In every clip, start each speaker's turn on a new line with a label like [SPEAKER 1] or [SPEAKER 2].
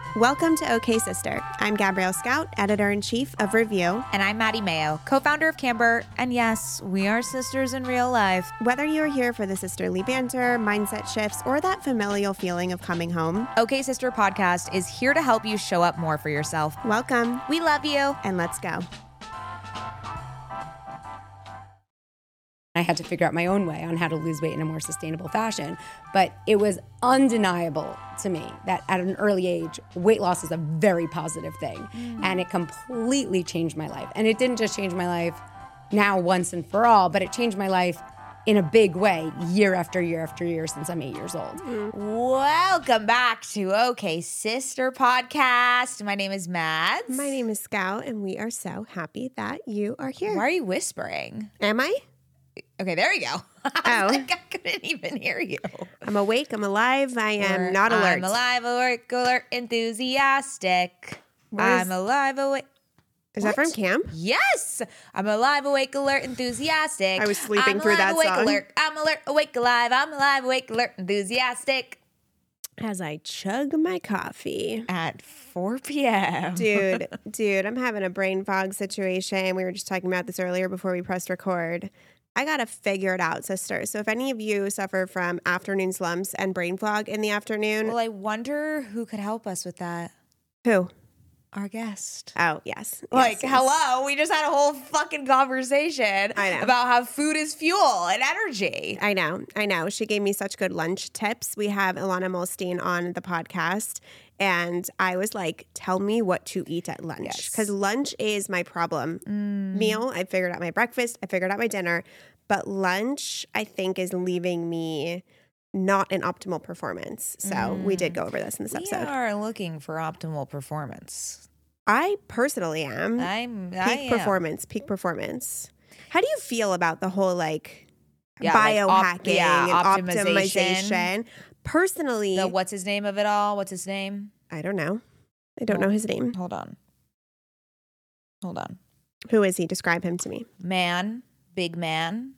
[SPEAKER 1] Welcome to OK Sister. I'm Gabrielle Scout, editor-in-chief of Review.
[SPEAKER 2] And I'm Maddie Mayo, co-founder of Camber. And yes, we are sisters in real life.
[SPEAKER 1] Whether you are here for the sisterly banter, mindset shifts, or that familial feeling of coming home,
[SPEAKER 2] OK Sister Podcast is here to help you show up more for yourself.
[SPEAKER 1] welcome,
[SPEAKER 2] We love you.
[SPEAKER 1] and let's go.
[SPEAKER 3] I had to figure out my own way on how to lose weight in a more sustainable fashion. But it was undeniable to me that at an early age, weight loss is a very positive thing. And it completely changed my life. And it didn't just change my life now once and for all, but it changed my life in a big way year after year after year since I'm 8 years old.
[SPEAKER 2] Welcome back to OK Sister Podcast. My name is Mads.
[SPEAKER 1] My name is Scout, and we are so happy that you are here.
[SPEAKER 2] Why are you whispering?
[SPEAKER 1] Am I?
[SPEAKER 2] Okay, there we go. I was like, I couldn't even hear you.
[SPEAKER 1] I'm awake, I'm alive, I am not alert.
[SPEAKER 2] I'm alive, awake, alert, enthusiastic. I'm alive, awake.
[SPEAKER 1] Is that from camp?
[SPEAKER 2] Yes, I'm alive, awake, alert, enthusiastic.
[SPEAKER 1] I was sleeping
[SPEAKER 2] I'm
[SPEAKER 1] through
[SPEAKER 2] alive,
[SPEAKER 1] that
[SPEAKER 2] awake,
[SPEAKER 1] song.
[SPEAKER 2] Alert. I'm alert, awake, alive. I'm alive, awake, alert, enthusiastic.
[SPEAKER 1] As I chug my coffee.
[SPEAKER 2] At 4 p.m.
[SPEAKER 1] Dude, I'm having a brain fog situation. We were just talking about this earlier before we pressed record. I got to figure it out, sister. So if any of you suffer from afternoon slumps and brain fog in the afternoon.
[SPEAKER 2] Well, I wonder who could help us with that.
[SPEAKER 1] Who?
[SPEAKER 2] Our guest.
[SPEAKER 1] Oh, yes.
[SPEAKER 2] Like,
[SPEAKER 1] Yes.
[SPEAKER 2] hello, we just had a whole fucking conversation
[SPEAKER 1] I know.
[SPEAKER 2] about how food is fuel and energy.
[SPEAKER 1] I know. She gave me such good lunch tips. We have Ilana Molstein on the podcast, and I was like, tell me what to eat at lunch.
[SPEAKER 2] Yes.
[SPEAKER 1] Because lunch is my problem. Meal, I figured out my breakfast, I figured out my dinner, but lunch, I think, is leaving me not in optimal performance. So we did go over this in this
[SPEAKER 2] We
[SPEAKER 1] episode.
[SPEAKER 2] are looking for optimal performance.
[SPEAKER 1] I personally am.
[SPEAKER 2] I
[SPEAKER 1] Peak performance. How do you feel about the whole like
[SPEAKER 2] Yeah, like
[SPEAKER 1] biohacking and
[SPEAKER 2] optimization.
[SPEAKER 1] optimization? Personally,
[SPEAKER 2] What's his name of it all? What's his name?
[SPEAKER 1] I don't know. I don't know his name.
[SPEAKER 2] Hold on.
[SPEAKER 1] Who is he? Describe him to me.
[SPEAKER 2] Man, big man.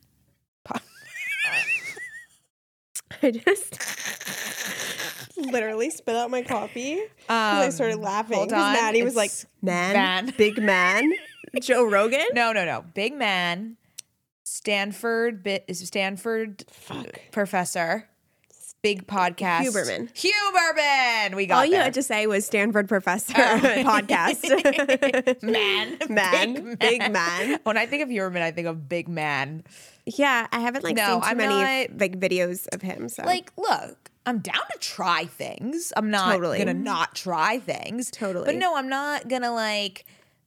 [SPEAKER 1] I just literally spit out my coffee because I started laughing.
[SPEAKER 2] Hold
[SPEAKER 1] Because
[SPEAKER 2] on.
[SPEAKER 1] Maddie was like,
[SPEAKER 2] It's
[SPEAKER 1] man, big man. Joe Rogan?
[SPEAKER 2] No. Big man. Stanford professor. Big podcast. Huberman. We got
[SPEAKER 1] All you
[SPEAKER 2] there.
[SPEAKER 1] had to say was Stanford Professor podcast.
[SPEAKER 2] Man.
[SPEAKER 1] Big man.
[SPEAKER 2] When I think of Huberman, I think of big man.
[SPEAKER 1] Yeah, I haven't seen too
[SPEAKER 2] I'm
[SPEAKER 1] many
[SPEAKER 2] not-
[SPEAKER 1] videos of him. So
[SPEAKER 2] Look, I'm down to try things. I'm not
[SPEAKER 1] Totally.
[SPEAKER 2] gonna not try things.
[SPEAKER 1] Totally.
[SPEAKER 2] But no, I'm not gonna like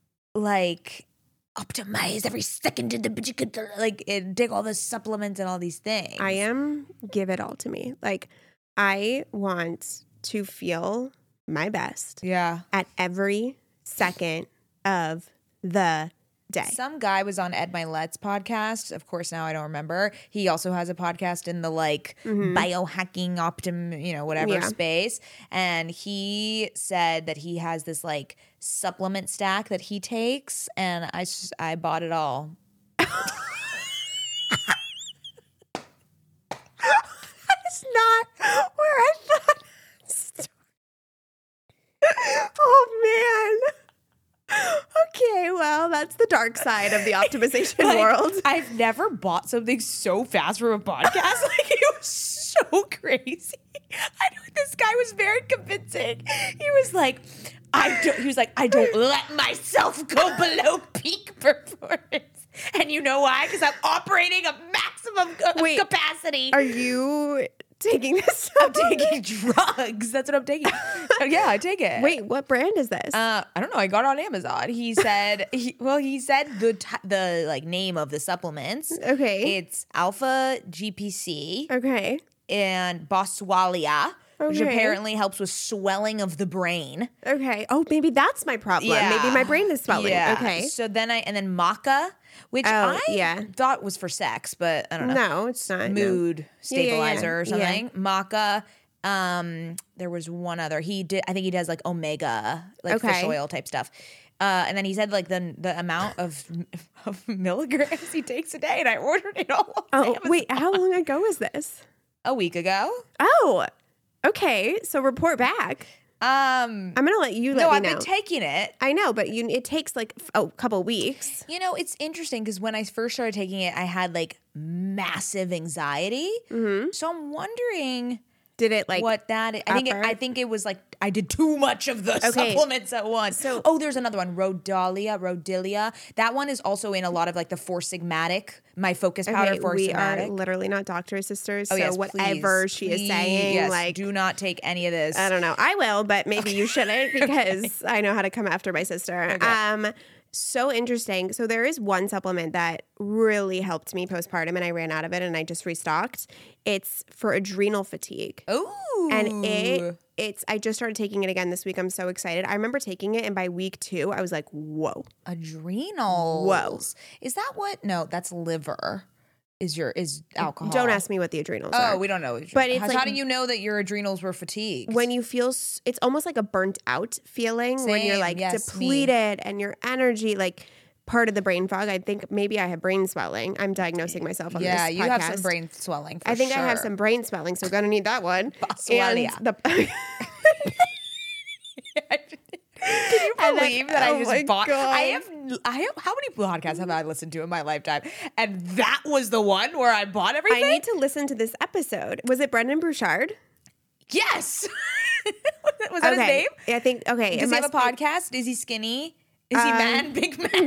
[SPEAKER 2] optimize every second of the and take all the supplements and all these things.
[SPEAKER 1] I am give it all to me. Like I want to feel my best
[SPEAKER 2] Yeah.
[SPEAKER 1] at every second of the day.
[SPEAKER 2] Some guy was on Ed Milet's podcast. Of course, now I don't remember. He also has a podcast in the biohacking whatever
[SPEAKER 1] Yeah.
[SPEAKER 2] space. And he said that he has this supplement stack that he takes, and I bought it all.
[SPEAKER 1] That's not where I thought it started. Oh man. Okay, well, that's the dark side of the optimization world.
[SPEAKER 2] I've never bought something so fast from a podcast. It was so crazy. This guy was very convincing. He was like, I don't let myself go below peak performance. And you know why? Because I'm operating a maximum
[SPEAKER 1] Wait,
[SPEAKER 2] capacity.
[SPEAKER 1] Are you taking this?
[SPEAKER 2] I'm taking drugs. That's what I'm taking. Yeah, I take it.
[SPEAKER 1] Wait, what brand is this?
[SPEAKER 2] I don't know. I got it on Amazon. He said, he said the name of the supplements.
[SPEAKER 1] Okay.
[SPEAKER 2] It's Alpha GPC
[SPEAKER 1] Okay.
[SPEAKER 2] and Boswellia, which
[SPEAKER 1] Okay.
[SPEAKER 2] apparently helps with swelling of the brain.
[SPEAKER 1] Okay. Oh, maybe that's my problem.
[SPEAKER 2] Yeah.
[SPEAKER 1] Maybe my brain is swelling.
[SPEAKER 2] Yeah.
[SPEAKER 1] Okay.
[SPEAKER 2] So then then maca, which
[SPEAKER 1] Oh,
[SPEAKER 2] I
[SPEAKER 1] yeah.
[SPEAKER 2] thought was for sex, but I don't know.
[SPEAKER 1] No, it's not. no.
[SPEAKER 2] Mood stabilizer or
[SPEAKER 1] Yeah.
[SPEAKER 2] something. Maca. There was one other. I think he does omega, fish
[SPEAKER 1] Okay.
[SPEAKER 2] oil type stuff. And then he said the amount of milligrams he takes a day, and I ordered it all. on
[SPEAKER 1] Oh,
[SPEAKER 2] Amazon
[SPEAKER 1] wait. How long ago was this?
[SPEAKER 2] a week ago.
[SPEAKER 1] Oh, okay. So report back. I'm gonna let you let
[SPEAKER 2] No,
[SPEAKER 1] me
[SPEAKER 2] I've
[SPEAKER 1] know.
[SPEAKER 2] been taking it.
[SPEAKER 1] I know, but it takes like a couple weeks.
[SPEAKER 2] You know, it's interesting because when I first started taking it, I had like massive anxiety. So I'm wondering
[SPEAKER 1] Did it like
[SPEAKER 2] what that is. I think it was like I did too much of the
[SPEAKER 1] Okay.
[SPEAKER 2] supplements at once.
[SPEAKER 1] So-
[SPEAKER 2] There's another one, Rhodilia. That one is also in a lot of like the Four Sigmatic, my focus powder for
[SPEAKER 1] we
[SPEAKER 2] Sigmatic.
[SPEAKER 1] are literally not doctors, sisters.
[SPEAKER 2] Oh,
[SPEAKER 1] so
[SPEAKER 2] yes,
[SPEAKER 1] whatever
[SPEAKER 2] please,
[SPEAKER 1] she is
[SPEAKER 2] please,
[SPEAKER 1] saying,
[SPEAKER 2] yes,
[SPEAKER 1] like
[SPEAKER 2] do not take any of this.
[SPEAKER 1] I don't know. I will, but maybe you shouldn't because I know how to come after my sister. So interesting. So there is one supplement that really helped me postpartum and I ran out of it and I just restocked. It's for adrenal fatigue.
[SPEAKER 2] Ooh.
[SPEAKER 1] And I just started taking it again this week. I'm so excited. I remember taking it and by week 2, I was like, whoa.
[SPEAKER 2] Adrenals.
[SPEAKER 1] Whoa.
[SPEAKER 2] Is that what? No, that's liver. Is alcohol.
[SPEAKER 1] Don't ask me what the adrenals are.
[SPEAKER 2] Oh, we don't know.
[SPEAKER 1] But it's
[SPEAKER 2] how
[SPEAKER 1] like-
[SPEAKER 2] do you know that your adrenals were fatigued?
[SPEAKER 1] When you feel, it's almost like a burnt out feeling when you're
[SPEAKER 2] Same,
[SPEAKER 1] like
[SPEAKER 2] yes,
[SPEAKER 1] depleted and your energy, like part of the brain fog. I think maybe I have brain swelling. I'm diagnosing myself on this podcast.
[SPEAKER 2] yeah, you have some brain swelling. For
[SPEAKER 1] I think
[SPEAKER 2] sure.
[SPEAKER 1] I have some brain swelling, so gonna need that one.
[SPEAKER 2] Boswellia.
[SPEAKER 1] And
[SPEAKER 2] Can you
[SPEAKER 1] And then-
[SPEAKER 2] believe that I
[SPEAKER 1] oh my
[SPEAKER 2] just bought?
[SPEAKER 1] God.
[SPEAKER 2] I have. How many podcasts have I listened to in my lifetime? And that was the one where I bought everything.
[SPEAKER 1] I need to listen to this episode. Was it Brendan Bouchard?
[SPEAKER 2] Yes. was that his name?
[SPEAKER 1] I think. Okay.
[SPEAKER 2] Does
[SPEAKER 1] it
[SPEAKER 2] he have a
[SPEAKER 1] must be-
[SPEAKER 2] podcast? Is he skinny? Is he man? Big man?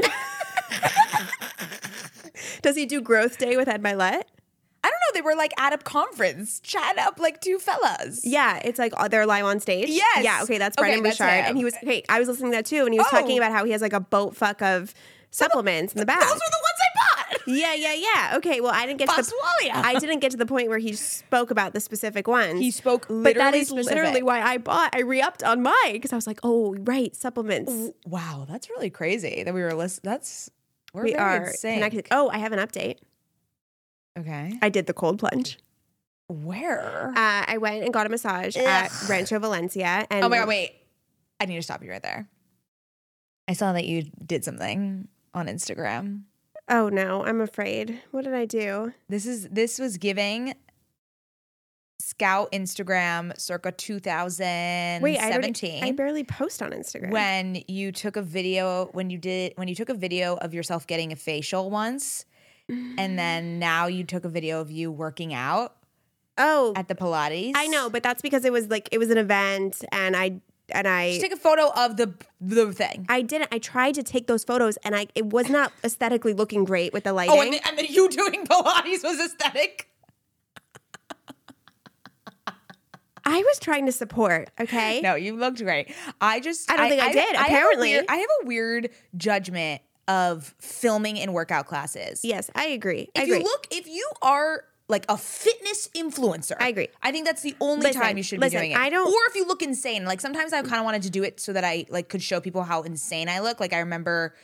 [SPEAKER 1] Does he do Growth Day with Ed Milet?
[SPEAKER 2] I don't know. They were like at a conference, chatting up like two fellas.
[SPEAKER 1] Yeah, it's like they're live on stage.
[SPEAKER 2] Yes.
[SPEAKER 1] Yeah. Okay, that's
[SPEAKER 2] Okay,
[SPEAKER 1] Brendan
[SPEAKER 2] that's
[SPEAKER 1] Bouchard,
[SPEAKER 2] him.
[SPEAKER 1] and he was. Okay, I was listening to that too, and he was
[SPEAKER 2] Oh.
[SPEAKER 1] talking about how he has like a boat fuck of supplements in the back.
[SPEAKER 2] Those were the ones I bought.
[SPEAKER 1] Yeah. Okay, well, I didn't get to
[SPEAKER 2] Boswellia.
[SPEAKER 1] I didn't get to the point where he spoke about the specific ones.
[SPEAKER 2] He spoke
[SPEAKER 1] but that
[SPEAKER 2] literally
[SPEAKER 1] is
[SPEAKER 2] specific.
[SPEAKER 1] literally why I re-upped on mine because I was like, oh, right, supplements.
[SPEAKER 2] Wow, that's really crazy that we were listening. We're
[SPEAKER 1] We
[SPEAKER 2] very
[SPEAKER 1] are
[SPEAKER 2] insane.
[SPEAKER 1] connected. Oh, I have an update.
[SPEAKER 2] Okay.
[SPEAKER 1] I did the cold plunge.
[SPEAKER 2] Where?
[SPEAKER 1] I went and got a massage at Rancho Valencia. And
[SPEAKER 2] Oh my God, wait. I need to stop you right there. I saw that you did something on Instagram.
[SPEAKER 1] Oh no, I'm afraid. What did I do?
[SPEAKER 2] This was giving Scout Instagram circa 2017.
[SPEAKER 1] Wait, I barely post on Instagram.
[SPEAKER 2] when you took a video when you took a video of yourself getting a facial once, and then now you took a video of you working out
[SPEAKER 1] Oh,
[SPEAKER 2] at the Pilates.
[SPEAKER 1] I know, but that's because it was an event, and I
[SPEAKER 2] Just take a photo of the thing.
[SPEAKER 1] I didn't. I tried to take those photos, and it was not aesthetically looking great with the lighting.
[SPEAKER 2] Oh, and then you doing Pilates was aesthetic.
[SPEAKER 1] I was trying to support. Okay.
[SPEAKER 2] No, you looked great. I don't
[SPEAKER 1] think I did, apparently.
[SPEAKER 2] I have a weird judgment of filming in workout classes.
[SPEAKER 1] Yes, I agree.
[SPEAKER 2] If you are like a fitness influencer,
[SPEAKER 1] I agree.
[SPEAKER 2] I think that's the only
[SPEAKER 1] Listen,
[SPEAKER 2] time you should be doing it.
[SPEAKER 1] I don't-
[SPEAKER 2] Or if you look insane. Like sometimes I kind of wanted to do it so that I like could show people how insane I look. Like I remember,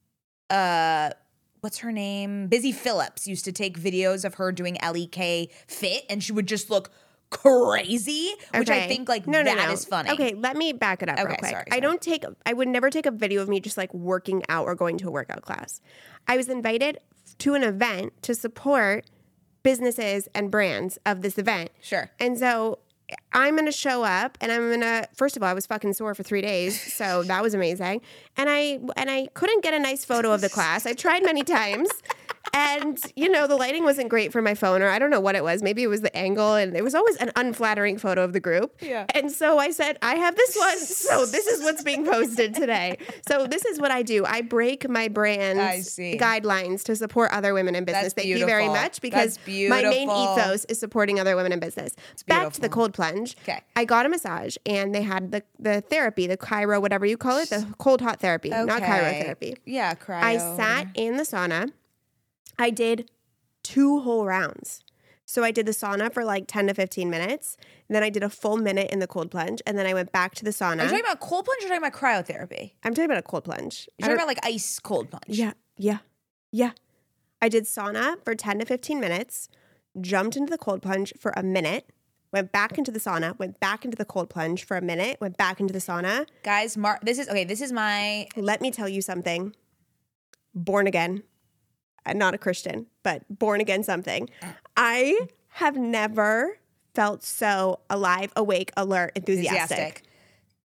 [SPEAKER 2] what's her name? Busy Phillips used to take videos of her doing LEK fit, and she would just look crazy, which I
[SPEAKER 1] Okay.
[SPEAKER 2] think like
[SPEAKER 1] No.
[SPEAKER 2] that is funny.
[SPEAKER 1] Okay, let me back it up real
[SPEAKER 2] Okay,
[SPEAKER 1] quick.
[SPEAKER 2] sorry.
[SPEAKER 1] I would never take a video of me just like working out or going to a workout class. I was invited to an event to support businesses and brands of this event.
[SPEAKER 2] Sure.
[SPEAKER 1] And so I'm going to show up and first of all, I was fucking sore for 3 days. So that was amazing. And I couldn't get a nice photo of the class. I tried many times. And, the lighting wasn't great for my phone, or I don't know what it was. Maybe it was the angle, and it was always an unflattering photo of the group.
[SPEAKER 2] Yeah.
[SPEAKER 1] And so I said, I have this one, so this is what's being posted today. So this is what I do. I break my brand's
[SPEAKER 2] I see.
[SPEAKER 1] guidelines to support other women in business.
[SPEAKER 2] That's
[SPEAKER 1] Thank you very
[SPEAKER 2] beautiful.
[SPEAKER 1] much, because
[SPEAKER 2] That's
[SPEAKER 1] my main
[SPEAKER 2] beautiful.
[SPEAKER 1] ethos is supporting other women in business. Back to the
[SPEAKER 2] beautiful.
[SPEAKER 1] cold plunge.
[SPEAKER 2] Okay.
[SPEAKER 1] I got a massage, and they had the therapy, the cryo, whatever you call it, the cold hot therapy, not
[SPEAKER 2] Okay.
[SPEAKER 1] cryotherapy.
[SPEAKER 2] Yeah, cryo.
[SPEAKER 1] I sat in the sauna. I did 2 whole rounds. So I did the sauna for like 10 to 15 minutes. And then I did a full minute in the cold plunge. And then I went back to the sauna.
[SPEAKER 2] Are you talking about cold plunge or talking about cryotherapy?
[SPEAKER 1] I'm talking about a cold plunge.
[SPEAKER 2] You're talking about like ice cold plunge.
[SPEAKER 1] Yeah. I did sauna for 10 to 15 minutes, jumped into the cold plunge for a minute, went back into the sauna, went back into the cold plunge for a minute, went back into the sauna.
[SPEAKER 2] Guys, this is my
[SPEAKER 1] Let me tell you something. Born again. Not a Christian, but born again something. I have never felt so alive, awake, alert, enthusiastic.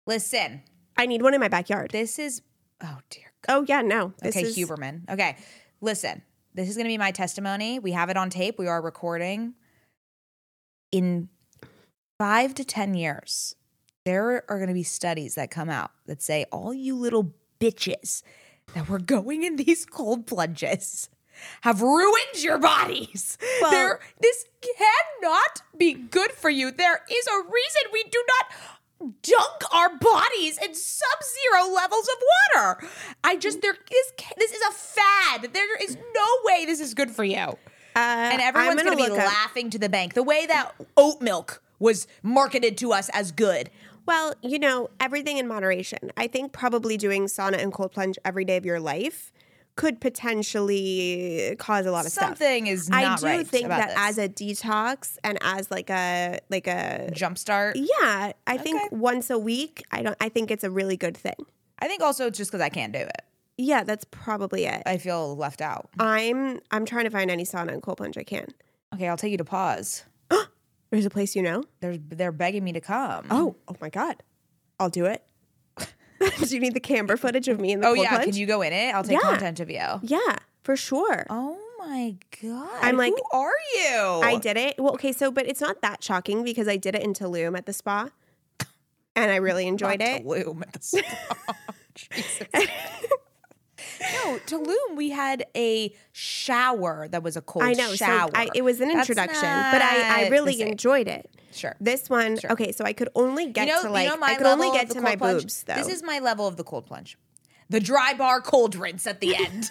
[SPEAKER 2] Listen,
[SPEAKER 1] I need one in my backyard.
[SPEAKER 2] this is, oh dear
[SPEAKER 1] Oh yeah, no.
[SPEAKER 2] God. Okay, Huberman. Okay, listen, this is going to be my testimony. We have it on tape. We are recording. In 5 to 10 years, there are going to be studies that come out that say all you little bitches that were going in these cold plunges have ruined your bodies.
[SPEAKER 1] Well-
[SPEAKER 2] This cannot be good for you. There is a reason we do not dunk our bodies in sub-zero levels of water. This is a fad. There is no way this is good for you. And everyone's going to be laughing to the bank. The way that oat milk was marketed to us as good.
[SPEAKER 1] Well, you know, everything in moderation. I think probably doing sauna and cold plunge every day of your life could potentially cause a lot of stuff.
[SPEAKER 2] Something is not right.
[SPEAKER 1] I do think
[SPEAKER 2] about
[SPEAKER 1] that
[SPEAKER 2] this.
[SPEAKER 1] as a detox and as like a
[SPEAKER 2] Jumpstart.
[SPEAKER 1] yeah, I think once a week, I think it's a really good thing.
[SPEAKER 2] I think also just because I can't do it.
[SPEAKER 1] Yeah, that's probably it.
[SPEAKER 2] I feel left out.
[SPEAKER 1] I'm trying to find any sauna and cold plunge I can.
[SPEAKER 2] Okay, I'll take you to pause.
[SPEAKER 1] There's a place you know?
[SPEAKER 2] They're begging me to come.
[SPEAKER 1] Oh my God. I'll do it. Do you need the camera footage of me in the
[SPEAKER 2] Oh
[SPEAKER 1] cold
[SPEAKER 2] yeah,
[SPEAKER 1] plunge?
[SPEAKER 2] can you go in it? I'll take
[SPEAKER 1] Yeah.
[SPEAKER 2] content of you.
[SPEAKER 1] Yeah, for sure.
[SPEAKER 2] Oh my God.
[SPEAKER 1] I'm like,
[SPEAKER 2] who are you?
[SPEAKER 1] I did it. Well, okay, but it's not that shocking because I did it in Tulum at the spa. And I really enjoyed it.
[SPEAKER 2] Tulum at the spa. Jesus. No, Tulum, we had a shower that was a cold
[SPEAKER 1] I know.
[SPEAKER 2] shower.
[SPEAKER 1] So it was an
[SPEAKER 2] That's
[SPEAKER 1] introduction, but I
[SPEAKER 2] not
[SPEAKER 1] really
[SPEAKER 2] the same.
[SPEAKER 1] enjoyed it.
[SPEAKER 2] Sure.
[SPEAKER 1] This one, okay, so I could only get to like,
[SPEAKER 2] my
[SPEAKER 1] I could only
[SPEAKER 2] level
[SPEAKER 1] get
[SPEAKER 2] of the
[SPEAKER 1] to my
[SPEAKER 2] cold plunge?
[SPEAKER 1] boobs though.
[SPEAKER 2] This is my level of the cold plunge. The dry bar cold rinse at the end.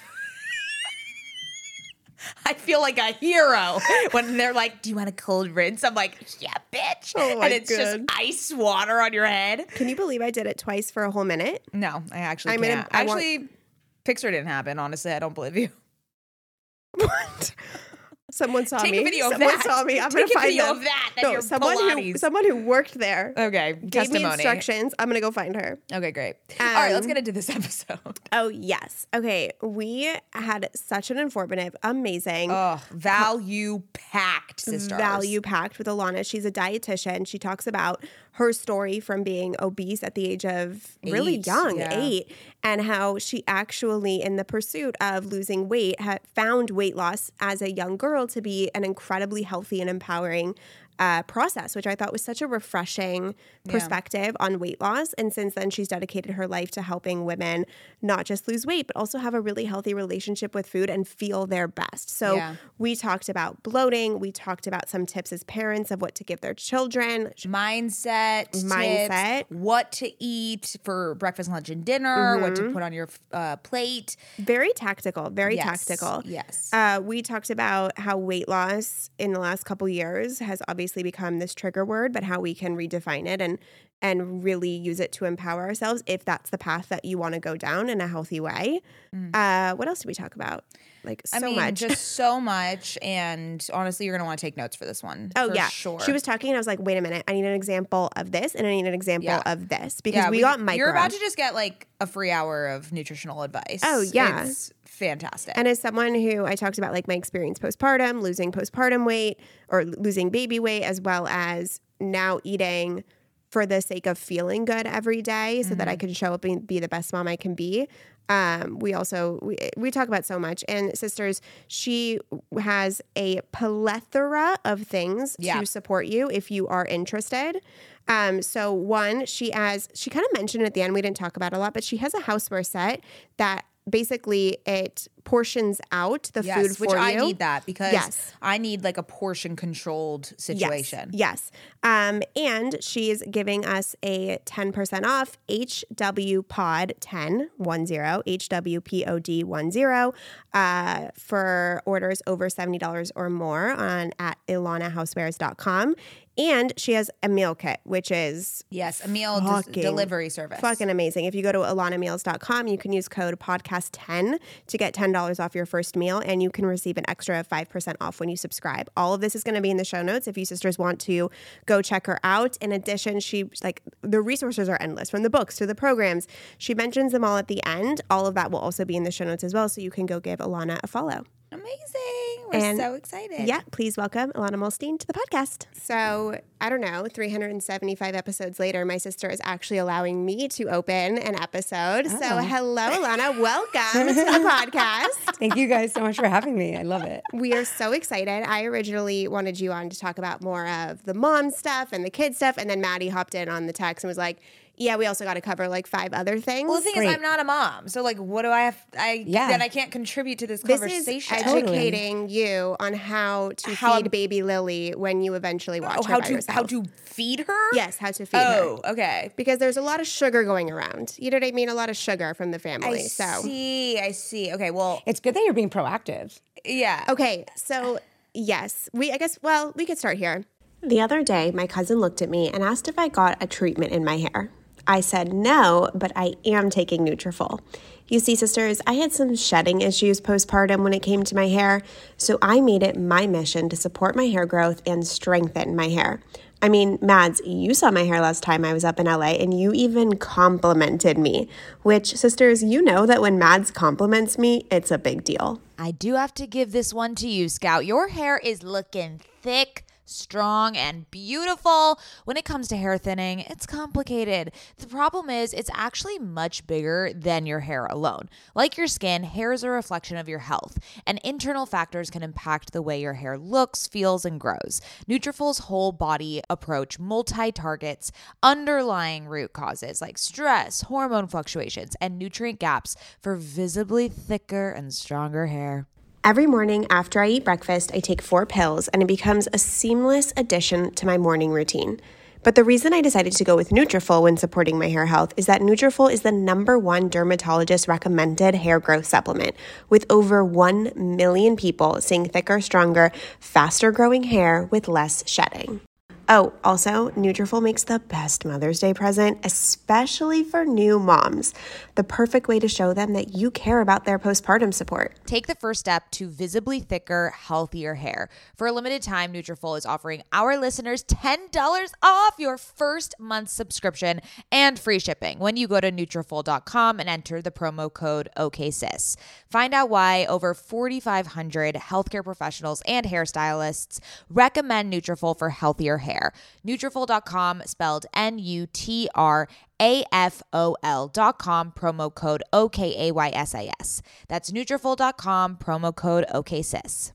[SPEAKER 2] I feel like a hero when they're like, "Do you want a cold rinse?" I'm like, "Yeah, bitch,"
[SPEAKER 1] Oh my
[SPEAKER 2] and it's
[SPEAKER 1] God.
[SPEAKER 2] just ice water on your head.
[SPEAKER 1] Can you believe I did it twice for a whole minute?
[SPEAKER 2] No, I actually
[SPEAKER 1] I'm gonna-
[SPEAKER 2] can't.
[SPEAKER 1] I want-
[SPEAKER 2] Actually, Pixar didn't happen. Honestly, I don't believe you.
[SPEAKER 1] What? Someone saw
[SPEAKER 2] Take
[SPEAKER 1] me.
[SPEAKER 2] a video of
[SPEAKER 1] Someone
[SPEAKER 2] that.
[SPEAKER 1] saw me. I'm
[SPEAKER 2] Take
[SPEAKER 1] gonna
[SPEAKER 2] a
[SPEAKER 1] find
[SPEAKER 2] video
[SPEAKER 1] them.
[SPEAKER 2] of that. Then
[SPEAKER 1] No,
[SPEAKER 2] your Pilates.
[SPEAKER 1] someone who worked there.
[SPEAKER 2] Okay,
[SPEAKER 1] Gave me
[SPEAKER 2] testimony.
[SPEAKER 1] instructions. I'm gonna go find her.
[SPEAKER 2] Okay, great. All right, let's
[SPEAKER 1] Um,
[SPEAKER 2] get into this episode.
[SPEAKER 1] Oh yes. Okay. We had such an informative, amazing,
[SPEAKER 2] Oh, value packed, sisters.
[SPEAKER 1] value packed with Alana. She's a dietitian. She talks about her story from being obese at the age of really
[SPEAKER 2] 8,
[SPEAKER 1] young,
[SPEAKER 2] yeah.
[SPEAKER 1] 8, and how she actually, in the pursuit of losing weight, had found weight loss as a young girl to be an incredibly healthy and empowering process, which I thought was such a refreshing perspective on weight loss. And since then, she's dedicated her life to helping women not just lose weight, but also have a really healthy relationship with food and feel their best. So
[SPEAKER 2] Yeah.
[SPEAKER 1] we talked about bloating. We talked about some tips as parents of what to give their children.
[SPEAKER 2] Mindset,
[SPEAKER 1] Mindset.
[SPEAKER 2] tips, what to eat for breakfast, lunch, and dinner, what to put on your plate.
[SPEAKER 1] Very tactical, very
[SPEAKER 2] Yes,
[SPEAKER 1] tactical.
[SPEAKER 2] yes.
[SPEAKER 1] We talked about how weight loss in the last couple years has obviously become this trigger word, but how we can redefine it and really use it to empower ourselves if that's the path that you want to go down in a healthy way. What else did we talk about? Like much.
[SPEAKER 2] Just so much. And honestly, you're going to want to take notes for this one.
[SPEAKER 1] Oh,
[SPEAKER 2] for
[SPEAKER 1] yeah.
[SPEAKER 2] sure.
[SPEAKER 1] She was talking and I was like, wait a minute. I need an example of this and I need an example
[SPEAKER 2] Yeah.
[SPEAKER 1] of this because we got micro.
[SPEAKER 2] You're about to just get like a free hour of nutritional advice.
[SPEAKER 1] Oh, yeah.
[SPEAKER 2] It's fantastic.
[SPEAKER 1] And as someone who I talked about like my experience postpartum, losing postpartum weight or losing baby weight, as well as now eating for the sake of feeling good every day so that I can show up and be the best mom I can be. We talk about so much. And sisters, she has a plethora of things
[SPEAKER 2] Yeah.
[SPEAKER 1] to support you if you are interested. So one, she kind of mentioned at the end, we didn't talk about it a lot, but she has a houseware set that basically it portions out the food for
[SPEAKER 2] which
[SPEAKER 1] you.
[SPEAKER 2] I need that because
[SPEAKER 1] Yes.
[SPEAKER 2] I need like a portion controlled situation.
[SPEAKER 1] Yes. And she's giving us a 10% off HWPOD 10, HWPOD 10, for orders over $70 or more at ilanahousewares.com. And she has a meal kit, which is
[SPEAKER 2] Yes, a meal delivery service.
[SPEAKER 1] fucking amazing. If you go to ilanameals.com, you can use code podcast10 to get $10 off your first meal, and you can receive an extra 5% off when you subscribe. All of this is going to be in the show notes if you sisters want to go check her out. In addition, the resources are endless, from the books to the programs. She mentions them all at the end. All of that will also be in the show notes as well, so you can go give Ilana a follow.
[SPEAKER 2] Amazing. We're so excited.
[SPEAKER 1] Yeah, please welcome Ilana Molstein to the podcast. So, I don't know, 375 episodes later, my sister is actually allowing me to open an episode. So, hello, Ilana. Welcome to the podcast.
[SPEAKER 3] Thank you guys so much for having me. I love it.
[SPEAKER 1] We are so excited. I originally wanted you on to talk about more of the mom stuff and the kid stuff. And then Maddie hopped in on the text and was like, yeah, we also got to cover like 5 other things.
[SPEAKER 2] Well, the thing is, I'm not a mom. So, like, what do I have? That I can't contribute to this conversation.
[SPEAKER 1] This is educating you on how to feed baby Lily when you eventually watch her by yourself.
[SPEAKER 2] How to feed her?
[SPEAKER 1] Yes, how to feed her.
[SPEAKER 2] Oh, okay.
[SPEAKER 1] Because there's a lot of sugar going around. You know what I mean? A lot of sugar from the family.
[SPEAKER 2] I see. Okay, well.
[SPEAKER 3] It's good that you're being proactive.
[SPEAKER 2] Yeah.
[SPEAKER 1] Okay, so yes, we could start here. The other day, my cousin looked at me and asked if I got a treatment in my hair. I said no, but I am taking Nutrafol. You see, sisters, I had some shedding issues postpartum when it came to my hair, so I made it my mission to support my hair growth and strengthen my hair. I mean, Mads, you saw my hair last time I was up in LA, and you even complimented me, which, sisters, you know that when Mads compliments me, it's a big deal.
[SPEAKER 4] I do have to give this one to you, Scout. Your hair is looking thick, strong, and beautiful. When it comes to hair thinning, it's complicated. The problem is it's actually much bigger than your hair alone. Like your skin, hair is a reflection of your health, and internal factors can impact the way your hair looks, feels, and grows. Nutrafol's whole body approach multi-targets underlying root causes like stress, hormone fluctuations, and nutrient gaps for visibly thicker and stronger hair.
[SPEAKER 1] Every morning after I eat breakfast, I take 4 pills, and it becomes a seamless addition to my morning routine. But the reason I decided to go with Nutrafol when supporting my hair health is that Nutrafol is the #1 dermatologist recommended hair growth supplement, with over 1 million people seeing thicker, stronger, faster growing hair with less shedding. Oh, also, Nutrafol makes the best Mother's Day present, especially for new moms. The perfect way to show them that you care about their postpartum support.
[SPEAKER 4] Take the first step to visibly thicker, healthier hair. For a limited time, Nutrafol is offering our listeners $10 off your first month's subscription and free shipping when you go to Nutrafol.com and enter the promo code OKSIS. Find out why over 4,500 healthcare professionals and hairstylists recommend Nutrafol for healthier hair. Nutrafol.com, spelled Nutrafol.com, promo code OKAYSIS. That's Nutrafol.com, promo code OKSIS.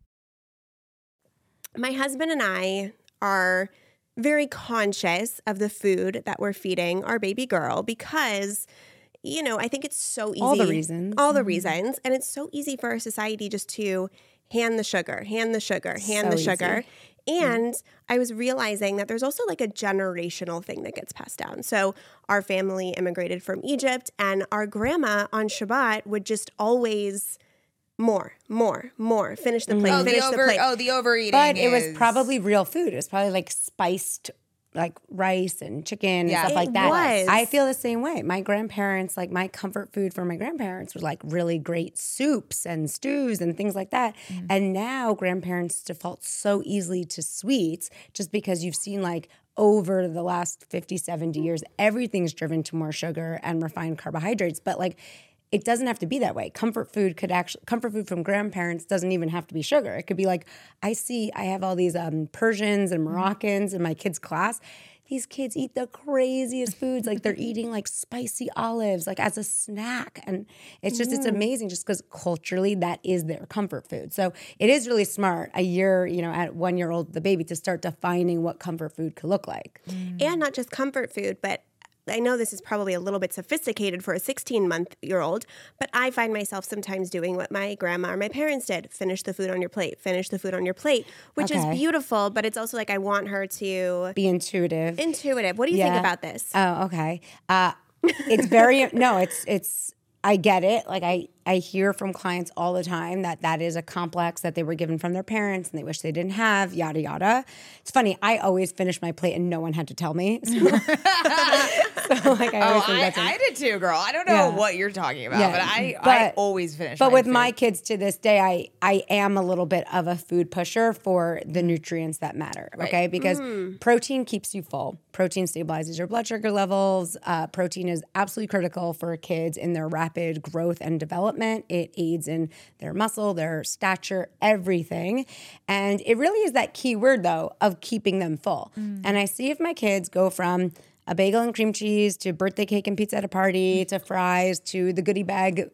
[SPEAKER 1] My husband and I are very conscious of the food that we're feeding our baby girl because, you know, I think it's so easy.
[SPEAKER 3] All the reasons.
[SPEAKER 1] And it's so easy for our society just to hand the sugar. And I was realizing that there's also like a generational thing that gets passed down. So our family immigrated from Egypt, and our grandma on Shabbat would just always more. Finish the plate, the plate.
[SPEAKER 2] Oh, the overeating.
[SPEAKER 3] But it was probably real food. It was probably like spiced, like rice and chicken and stuff like that.
[SPEAKER 1] Was.
[SPEAKER 3] I feel the same way. My grandparents, like my comfort food for my grandparents was like really great soups and stews and things like that. And now grandparents default so easily to sweets just because you've seen like over the last 50, 70 years, everything's driven to more sugar and refined carbohydrates. But like, it doesn't have to be that way. Comfort food from grandparents doesn't even have to be sugar. It could be like, I have all these Persians and Moroccans in my kids' class. These kids eat the craziest foods. Like they're eating like spicy olives, like as a snack. And it's amazing just because culturally that is their comfort food. So it is really smart at 1 year old, the baby, to start defining what comfort food could look like.
[SPEAKER 1] And not just comfort food, but I know this is probably a little bit sophisticated for a 16-month-year-old, but I find myself sometimes doing what my grandma or my parents did. Finish the food on your plate, which is beautiful, but it's also like I want her to
[SPEAKER 3] be intuitive.
[SPEAKER 1] What do you think about this?
[SPEAKER 3] Oh, okay. It's very, it's I get it. Like I hear from clients all the time that is a complex that they were given from their parents and they wish they didn't have, yada, yada. It's funny. I always finish my plate and no one had to tell me. So,
[SPEAKER 2] I did too, girl. I don't know what you're talking about, but I always finish
[SPEAKER 3] But
[SPEAKER 2] my
[SPEAKER 3] with
[SPEAKER 2] food.
[SPEAKER 3] my kids to this day, I am a little bit of a food pusher for the nutrients that matter, okay? Because protein keeps you full. Protein stabilizes your blood sugar levels. Protein is absolutely critical for kids in their rapid growth and development. development. It aids in their muscle, their stature, everything. And it really is that key word, though, of keeping them full. And I see if my kids go from a bagel and cream cheese to birthday cake and pizza at a party to fries to the goodie bag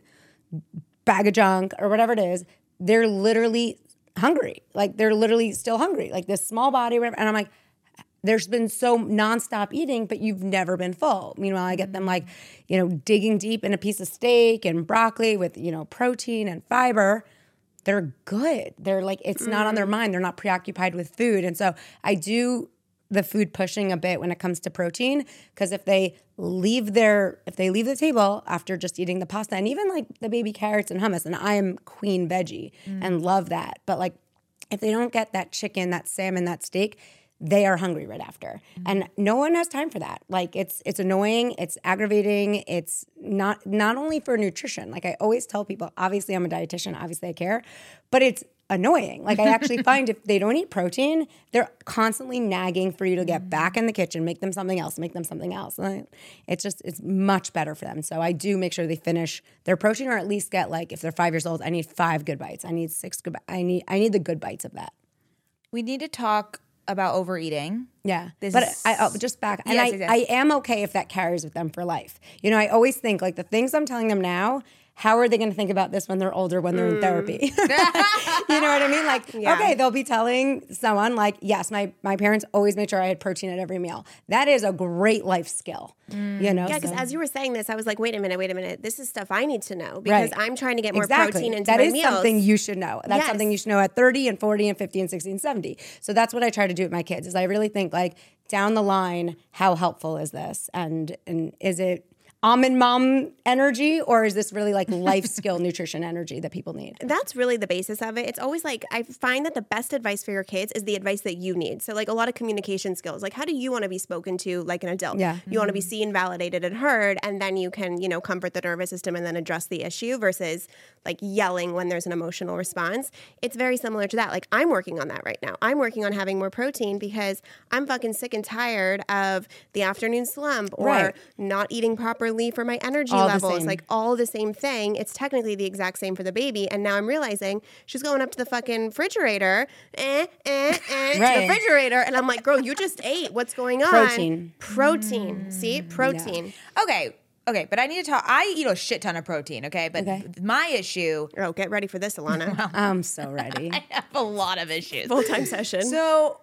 [SPEAKER 3] of junk or whatever it is, they're literally hungry. Like they're literally still hungry. Like this small body, whatever. And I'm like, there's been so nonstop eating, but you've never been full. Meanwhile, I get them like, digging deep in a piece of steak and broccoli with, protein and fiber. They're good. They're like, it's not on their mind. They're not preoccupied with food. And so I do the food pushing a bit when it comes to protein, because if they leave the table after just eating the pasta and even like the baby carrots and hummus, and I am queen veggie and love that, but like if they don't get that chicken, that salmon, that steak, they are hungry right after. And no one has time for that. Like it's annoying, it's aggravating, it's not only for nutrition. Like I always tell people, obviously I'm a dietitian, obviously I care, but it's annoying. Like I actually find if they don't eat protein, they're constantly nagging for you to get back in the kitchen, make them something else. And it's much better for them. So I do make sure they finish their protein, or at least get, like, if they're 5 years old, I need 5 good bites. I need 6 good bites. I need the good bites of that.
[SPEAKER 2] We need to talk about overeating.
[SPEAKER 3] Yeah.
[SPEAKER 2] This
[SPEAKER 3] but
[SPEAKER 2] is-
[SPEAKER 3] I'll just back. And
[SPEAKER 2] Yes, yes.
[SPEAKER 3] I am okay if that carries with them for life. I always think, like, the things I'm telling them now, how are they going to think about this when they're older, when they're in therapy? You know what I mean? Like, okay, they'll be telling someone like, yes, my parents always made sure I had protein at every meal. That is a great life skill,
[SPEAKER 1] Yeah, because as you were saying this, I was like, wait a minute. This is stuff I need to know, because
[SPEAKER 3] Right.
[SPEAKER 1] I'm trying to get more
[SPEAKER 3] Exactly.
[SPEAKER 1] protein into
[SPEAKER 3] that
[SPEAKER 1] my
[SPEAKER 3] is
[SPEAKER 1] meals.
[SPEAKER 3] something you should know. That's
[SPEAKER 1] Yes.
[SPEAKER 3] something you should know at 30 and 40 and 50 and 60 and 70. So that's what I try to do with my kids, is I really think, like, down the line, how helpful is this? And is it almond mom energy, or is this really like life skill nutrition energy that people need?
[SPEAKER 1] That's really the basis of it. It's always like, I find that the best advice for your kids is the advice that you need. So like a lot of communication skills, like how do you want to be spoken to like an adult?
[SPEAKER 3] Yeah.
[SPEAKER 1] You want to be seen, validated, and heard, and then you can, comfort the nervous system and then address the issue versus like yelling when there's an emotional response. It's very similar to that. Like I'm working on that right now. I'm working on having more protein because I'm fucking sick and tired of the afternoon slump or
[SPEAKER 3] Right.
[SPEAKER 1] not eating properly for my energy
[SPEAKER 3] All the
[SPEAKER 1] levels.
[SPEAKER 3] same.
[SPEAKER 1] Like all the same thing. It's technically the exact same for the baby. And now I'm realizing she's going up to the fucking refrigerator, to the
[SPEAKER 3] Right.
[SPEAKER 1] refrigerator. And I'm like, girl, you just ate. What's going on? Protein. See? Protein.
[SPEAKER 2] Okay, but I need to talk. I eat a shit ton of protein, okay? But
[SPEAKER 3] Okay.
[SPEAKER 2] my issue,
[SPEAKER 1] Oh, get ready for this, Alana.
[SPEAKER 3] I'm so ready.
[SPEAKER 2] I have a lot of issues.
[SPEAKER 1] Full-time session.
[SPEAKER 2] So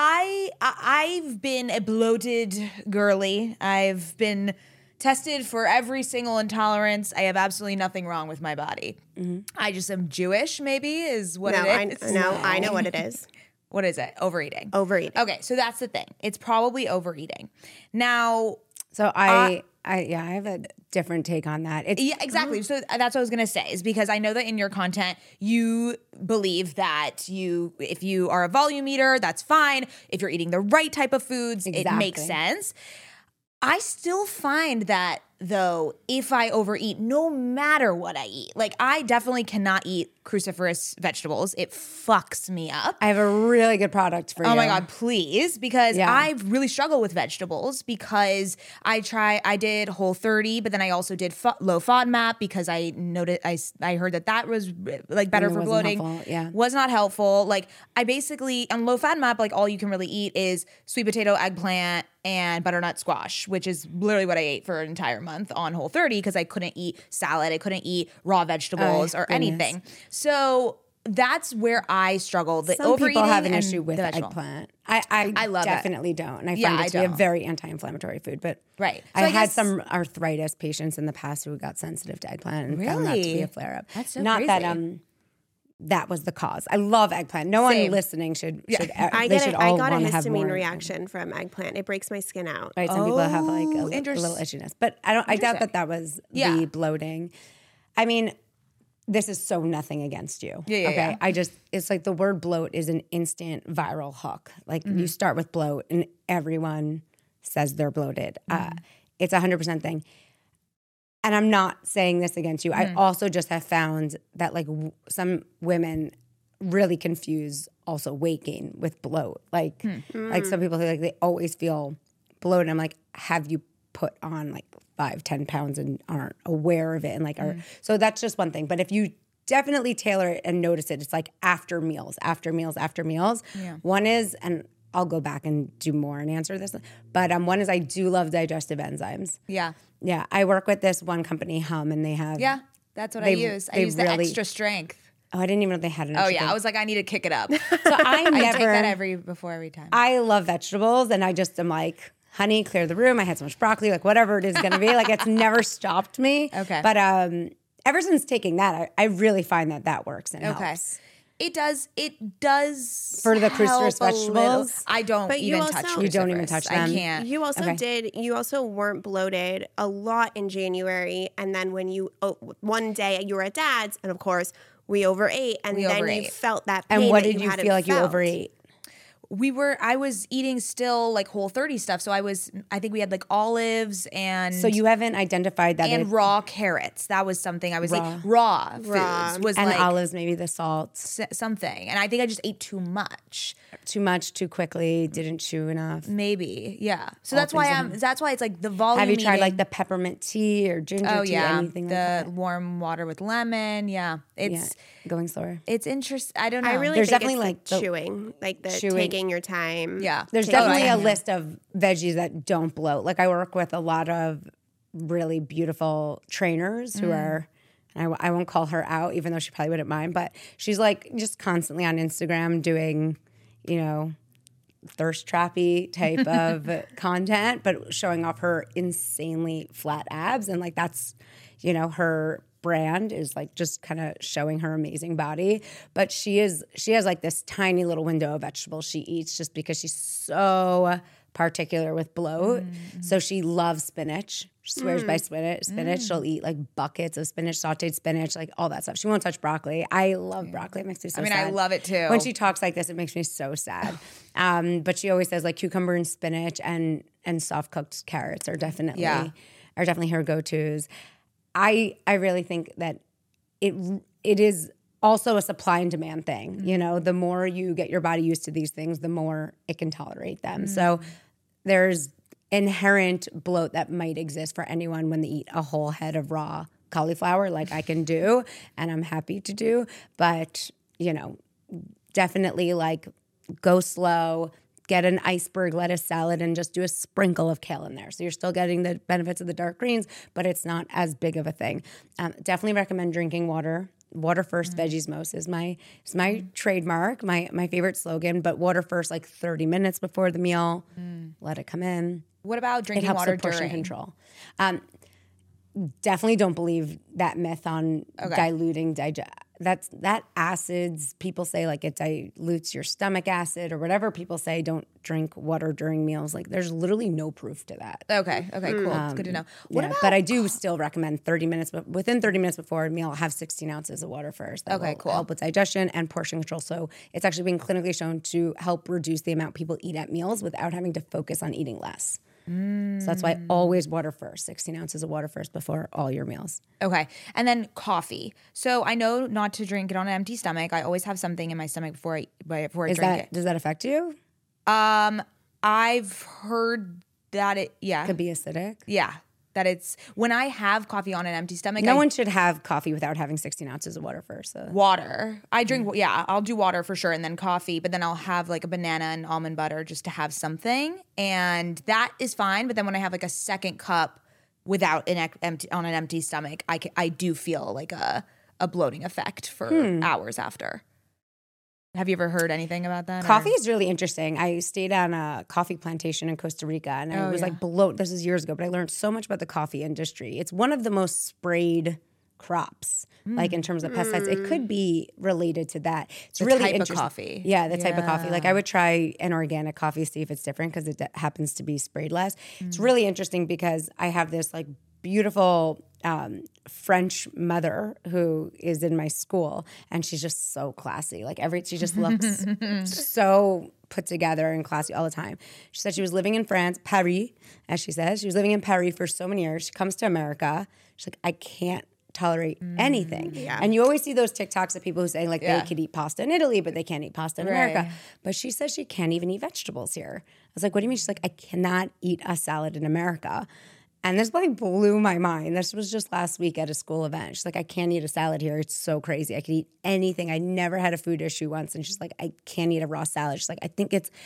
[SPEAKER 2] I've been a bloated girly. I've been tested for every single intolerance. I have absolutely nothing wrong with my body. I just am Jewish, maybe, is what
[SPEAKER 1] no,
[SPEAKER 2] it is.
[SPEAKER 1] I know what it is.
[SPEAKER 2] What is it? Overeating.
[SPEAKER 1] Overeating.
[SPEAKER 2] Okay, so that's the thing. It's probably overeating. Now,
[SPEAKER 3] So I have a different take on that. It's
[SPEAKER 2] yeah, exactly. So that's what I was gonna say, is because I know that in your content you believe that if you are a volume eater, that's fine. If you're eating the right type of foods, it makes
[SPEAKER 3] Exactly.
[SPEAKER 2] sense. I still find that, though, if I overeat, no matter what I eat, like I definitely cannot eat cruciferous vegetables. It fucks me up.
[SPEAKER 3] I have a really good product for you.
[SPEAKER 2] Oh my God, please. Because
[SPEAKER 3] Yeah.
[SPEAKER 2] I really struggle with vegetables because I did Whole30, but then I also did low FODMAP because I noted, I heard that was like better
[SPEAKER 3] it
[SPEAKER 2] for
[SPEAKER 3] wasn't
[SPEAKER 2] bloating.
[SPEAKER 3] helpful, yeah.
[SPEAKER 2] Was not helpful. Like I basically, on low FODMAP, like all you can really eat is sweet potato, eggplant, and butternut squash, which is literally what I ate for an entire month on Whole30 because I couldn't eat salad. I couldn't eat raw vegetables or
[SPEAKER 3] goodness.
[SPEAKER 2] anything. So that's where I struggle. The
[SPEAKER 3] Some
[SPEAKER 2] overeating
[SPEAKER 3] people have an
[SPEAKER 2] and
[SPEAKER 3] issue with
[SPEAKER 2] the vegetable.
[SPEAKER 3] eggplant. I
[SPEAKER 2] love it.
[SPEAKER 3] definitely don't. And I
[SPEAKER 2] Yeah,
[SPEAKER 3] find
[SPEAKER 2] I
[SPEAKER 3] it to be a
[SPEAKER 2] don't.
[SPEAKER 3] very anti-inflammatory food. But
[SPEAKER 2] Right. So
[SPEAKER 3] I
[SPEAKER 2] I
[SPEAKER 3] had
[SPEAKER 2] guess-
[SPEAKER 3] some arthritis patients in the past who got sensitive to eggplant and found that to be
[SPEAKER 2] Really?
[SPEAKER 3] a flare-up.
[SPEAKER 2] That's so
[SPEAKER 3] Not
[SPEAKER 2] crazy.
[SPEAKER 3] that that was the cause. I love eggplant. No
[SPEAKER 2] Same.
[SPEAKER 3] one listening should
[SPEAKER 1] I
[SPEAKER 3] they should all
[SPEAKER 1] got a
[SPEAKER 3] want to have
[SPEAKER 1] histamine
[SPEAKER 3] more.
[SPEAKER 1] reaction from eggplant. It breaks my skin out.
[SPEAKER 3] Right, some people have like a little
[SPEAKER 2] interesting.
[SPEAKER 3] itchiness, but I doubt
[SPEAKER 2] Interesting.
[SPEAKER 3] that was
[SPEAKER 2] Yeah.
[SPEAKER 3] the bloating. I mean, this is so nothing against you.
[SPEAKER 2] Yeah,
[SPEAKER 3] okay.
[SPEAKER 2] yeah.
[SPEAKER 3] It's like the word bloat is an instant viral hook. Like
[SPEAKER 2] Mm-hmm.
[SPEAKER 3] you start with bloat and everyone says they're bloated.
[SPEAKER 2] Mm-hmm.
[SPEAKER 3] It's 100% thing. And I'm not saying this against you.
[SPEAKER 2] Mm-hmm.
[SPEAKER 3] I also just have found that like some women really confuse also weight gain with bloat. Like some people like they always feel bloated. I'm like, have you put on like 10 pounds and aren't aware of it. And like, so that's just one thing. But if you definitely tailor it and notice it, it's like after meals.
[SPEAKER 2] Yeah.
[SPEAKER 3] One is, and I'll go back and do more and answer this, but one is I do love digestive enzymes.
[SPEAKER 2] Yeah.
[SPEAKER 3] Yeah, I work with this one company, Hum, and they have.
[SPEAKER 2] Yeah. That's what I use. I
[SPEAKER 3] they
[SPEAKER 2] use the
[SPEAKER 3] really-
[SPEAKER 2] extra strength.
[SPEAKER 3] Oh, I didn't even know they had an.
[SPEAKER 2] Oh
[SPEAKER 3] extra
[SPEAKER 2] yeah.
[SPEAKER 3] thing.
[SPEAKER 2] I was like, I need to kick it up.
[SPEAKER 3] So I
[SPEAKER 2] I
[SPEAKER 3] never
[SPEAKER 2] take that before every time.
[SPEAKER 3] I love vegetables, and I just am like, honey, clear the room. I had so much broccoli, like whatever it is going to be. Like it's never stopped me.
[SPEAKER 2] Okay.
[SPEAKER 3] But ever since taking that, I really find that works and
[SPEAKER 2] Okay.
[SPEAKER 3] helps.
[SPEAKER 2] It does
[SPEAKER 3] For the
[SPEAKER 2] help
[SPEAKER 3] cruciferous
[SPEAKER 2] a little.
[SPEAKER 3] vegetables?
[SPEAKER 2] I don't
[SPEAKER 1] But you
[SPEAKER 2] even
[SPEAKER 1] also-
[SPEAKER 2] touch
[SPEAKER 1] You
[SPEAKER 3] don't even
[SPEAKER 2] crucifers.
[SPEAKER 3] touch
[SPEAKER 2] I
[SPEAKER 3] them?
[SPEAKER 2] can't.
[SPEAKER 1] You also weren't bloated a lot in January. And then when one day you were at Dad's, and of course, we overate. And
[SPEAKER 2] We
[SPEAKER 1] then you
[SPEAKER 2] overate.
[SPEAKER 1] felt that pain.
[SPEAKER 3] And what
[SPEAKER 1] that
[SPEAKER 3] did you
[SPEAKER 1] hadn't
[SPEAKER 3] feel like you
[SPEAKER 1] felt.
[SPEAKER 3] overate?
[SPEAKER 2] I was eating still like Whole30 stuff. So I think we had like olives and
[SPEAKER 3] So you haven't identified that
[SPEAKER 2] and
[SPEAKER 3] it,
[SPEAKER 2] raw carrots. That was something I was
[SPEAKER 3] Raw.
[SPEAKER 2] eating. Raw foods was
[SPEAKER 3] and
[SPEAKER 2] like
[SPEAKER 3] olives, maybe the salt.
[SPEAKER 2] something. And I think I just ate too much.
[SPEAKER 3] Too much, too quickly, didn't chew enough.
[SPEAKER 2] Maybe. Yeah. So
[SPEAKER 3] All
[SPEAKER 2] that's why
[SPEAKER 3] things
[SPEAKER 2] that's why it's like the volume.
[SPEAKER 3] Have you tried
[SPEAKER 2] eating-
[SPEAKER 3] like the peppermint tea or ginger
[SPEAKER 2] Oh
[SPEAKER 3] tea,
[SPEAKER 2] yeah,
[SPEAKER 3] anything like
[SPEAKER 2] the
[SPEAKER 3] that?
[SPEAKER 2] warm water with lemon. Yeah.
[SPEAKER 3] Yeah, going slower.
[SPEAKER 2] It's interesting. I don't know.
[SPEAKER 1] I really
[SPEAKER 3] There's
[SPEAKER 1] think
[SPEAKER 3] definitely,
[SPEAKER 1] it's
[SPEAKER 3] like,
[SPEAKER 1] the chewing, like the
[SPEAKER 3] chewing.
[SPEAKER 1] taking your time.
[SPEAKER 2] Yeah.
[SPEAKER 3] There's
[SPEAKER 1] taking
[SPEAKER 3] definitely
[SPEAKER 1] your
[SPEAKER 3] a
[SPEAKER 1] time.
[SPEAKER 3] list of veggies that don't bloat. Like I work with a lot of really beautiful trainers who are, I won't call her out, even though she probably wouldn't mind, but she's like just constantly on Instagram doing, thirst trappy type of content, but showing off her insanely flat abs. And like that's, her brand is like just kind of showing her amazing body. But she has like this tiny little window of vegetables she eats just because she's so particular with bloat. So she loves spinach. She swears by spinach. She'll eat like buckets of spinach, sauteed spinach, like all that stuff. She won't touch broccoli. I love broccoli. It makes me so sad.
[SPEAKER 2] I love it too.
[SPEAKER 3] When she talks like this, it makes me so sad. But she always says like cucumber and spinach and soft cooked carrots are definitely her go-tos. I really think that it is also a supply and demand thing. The more you get your body used to these things, the more it can tolerate them. So there's inherent bloat that might exist for anyone when they eat a whole head of raw cauliflower, like I can do, and I'm happy to do. But, definitely like go slow, get an iceberg lettuce salad and just do a sprinkle of kale in there. So you're still getting the benefits of the dark greens, but it's not as big of a thing. Definitely recommend drinking water. Water first, veggies most is my trademark, my favorite slogan. But water first, like 30 minutes before the meal, let it come in.
[SPEAKER 2] What about
[SPEAKER 3] It
[SPEAKER 2] drinking
[SPEAKER 3] helps
[SPEAKER 2] water
[SPEAKER 3] with portion
[SPEAKER 2] during?
[SPEAKER 3] control. Definitely don't believe that myth on diluting that acids. People say like it dilutes your stomach acid or whatever. People say don't drink water during meals. Like there's literally no proof to that.
[SPEAKER 2] Okay, cool. It's good to know. What about
[SPEAKER 3] But I do still recommend 30 minutes, but within 30 minutes before a meal, have 16 ounces of water first. That will
[SPEAKER 2] cool.
[SPEAKER 3] help with digestion and portion control. So it's actually been clinically shown to help reduce the amount people eat at meals without having to focus on eating less. So that's why always water first, 16 ounces of water first before all your meals.
[SPEAKER 2] Okay. And then coffee. So I know not to drink it on an empty stomach. I always have something in my stomach before I drink it.
[SPEAKER 3] Does that affect you?
[SPEAKER 2] I've heard that
[SPEAKER 3] Could be acidic.
[SPEAKER 2] that it's when I have coffee on an empty stomach.
[SPEAKER 3] No one should have coffee without having 16 ounces of water first. So.
[SPEAKER 2] Water. I drink, I'll do water for sure and then coffee, but then I'll have like a banana and almond butter just to have something. And that is fine. But then when I have like a second cup without on an empty stomach, I do feel like a bloating effect for hours after. Have you ever heard anything about that?
[SPEAKER 3] Coffee is really interesting. I stayed on a coffee plantation in Costa Rica, and I was like bloat. This is years ago, but I learned so much about the coffee industry. It's one of the most sprayed crops, like in terms of pesticides. It could be related to that. It's really
[SPEAKER 2] type of
[SPEAKER 3] interesting.
[SPEAKER 2] coffee.
[SPEAKER 3] Yeah, the type of coffee. Like I would try an organic coffee, see if it's different because it happens to be sprayed less. It's really interesting because I have this like beautiful French mother who is in my school, and she's just so classy. Like she just looks so put together and classy all the time. She said she was living in France, Paris, as she says. She was living in Paris for so many years. She comes to America. She's like, I can't tolerate anything.
[SPEAKER 1] Yeah.
[SPEAKER 3] And you always see those TikToks of people who say like they could eat pasta in Italy, but they can't eat pasta in America. But she says she can't even eat vegetables here. I was like, what do you mean? She's like, I cannot eat a salad in America. And this like blew my mind. This was just last week at a school event. She's like, I can't eat a salad here. It's so crazy. I could eat anything. I never had a food issue once. And she's like, I can't eat a raw salad. She's like, I think it's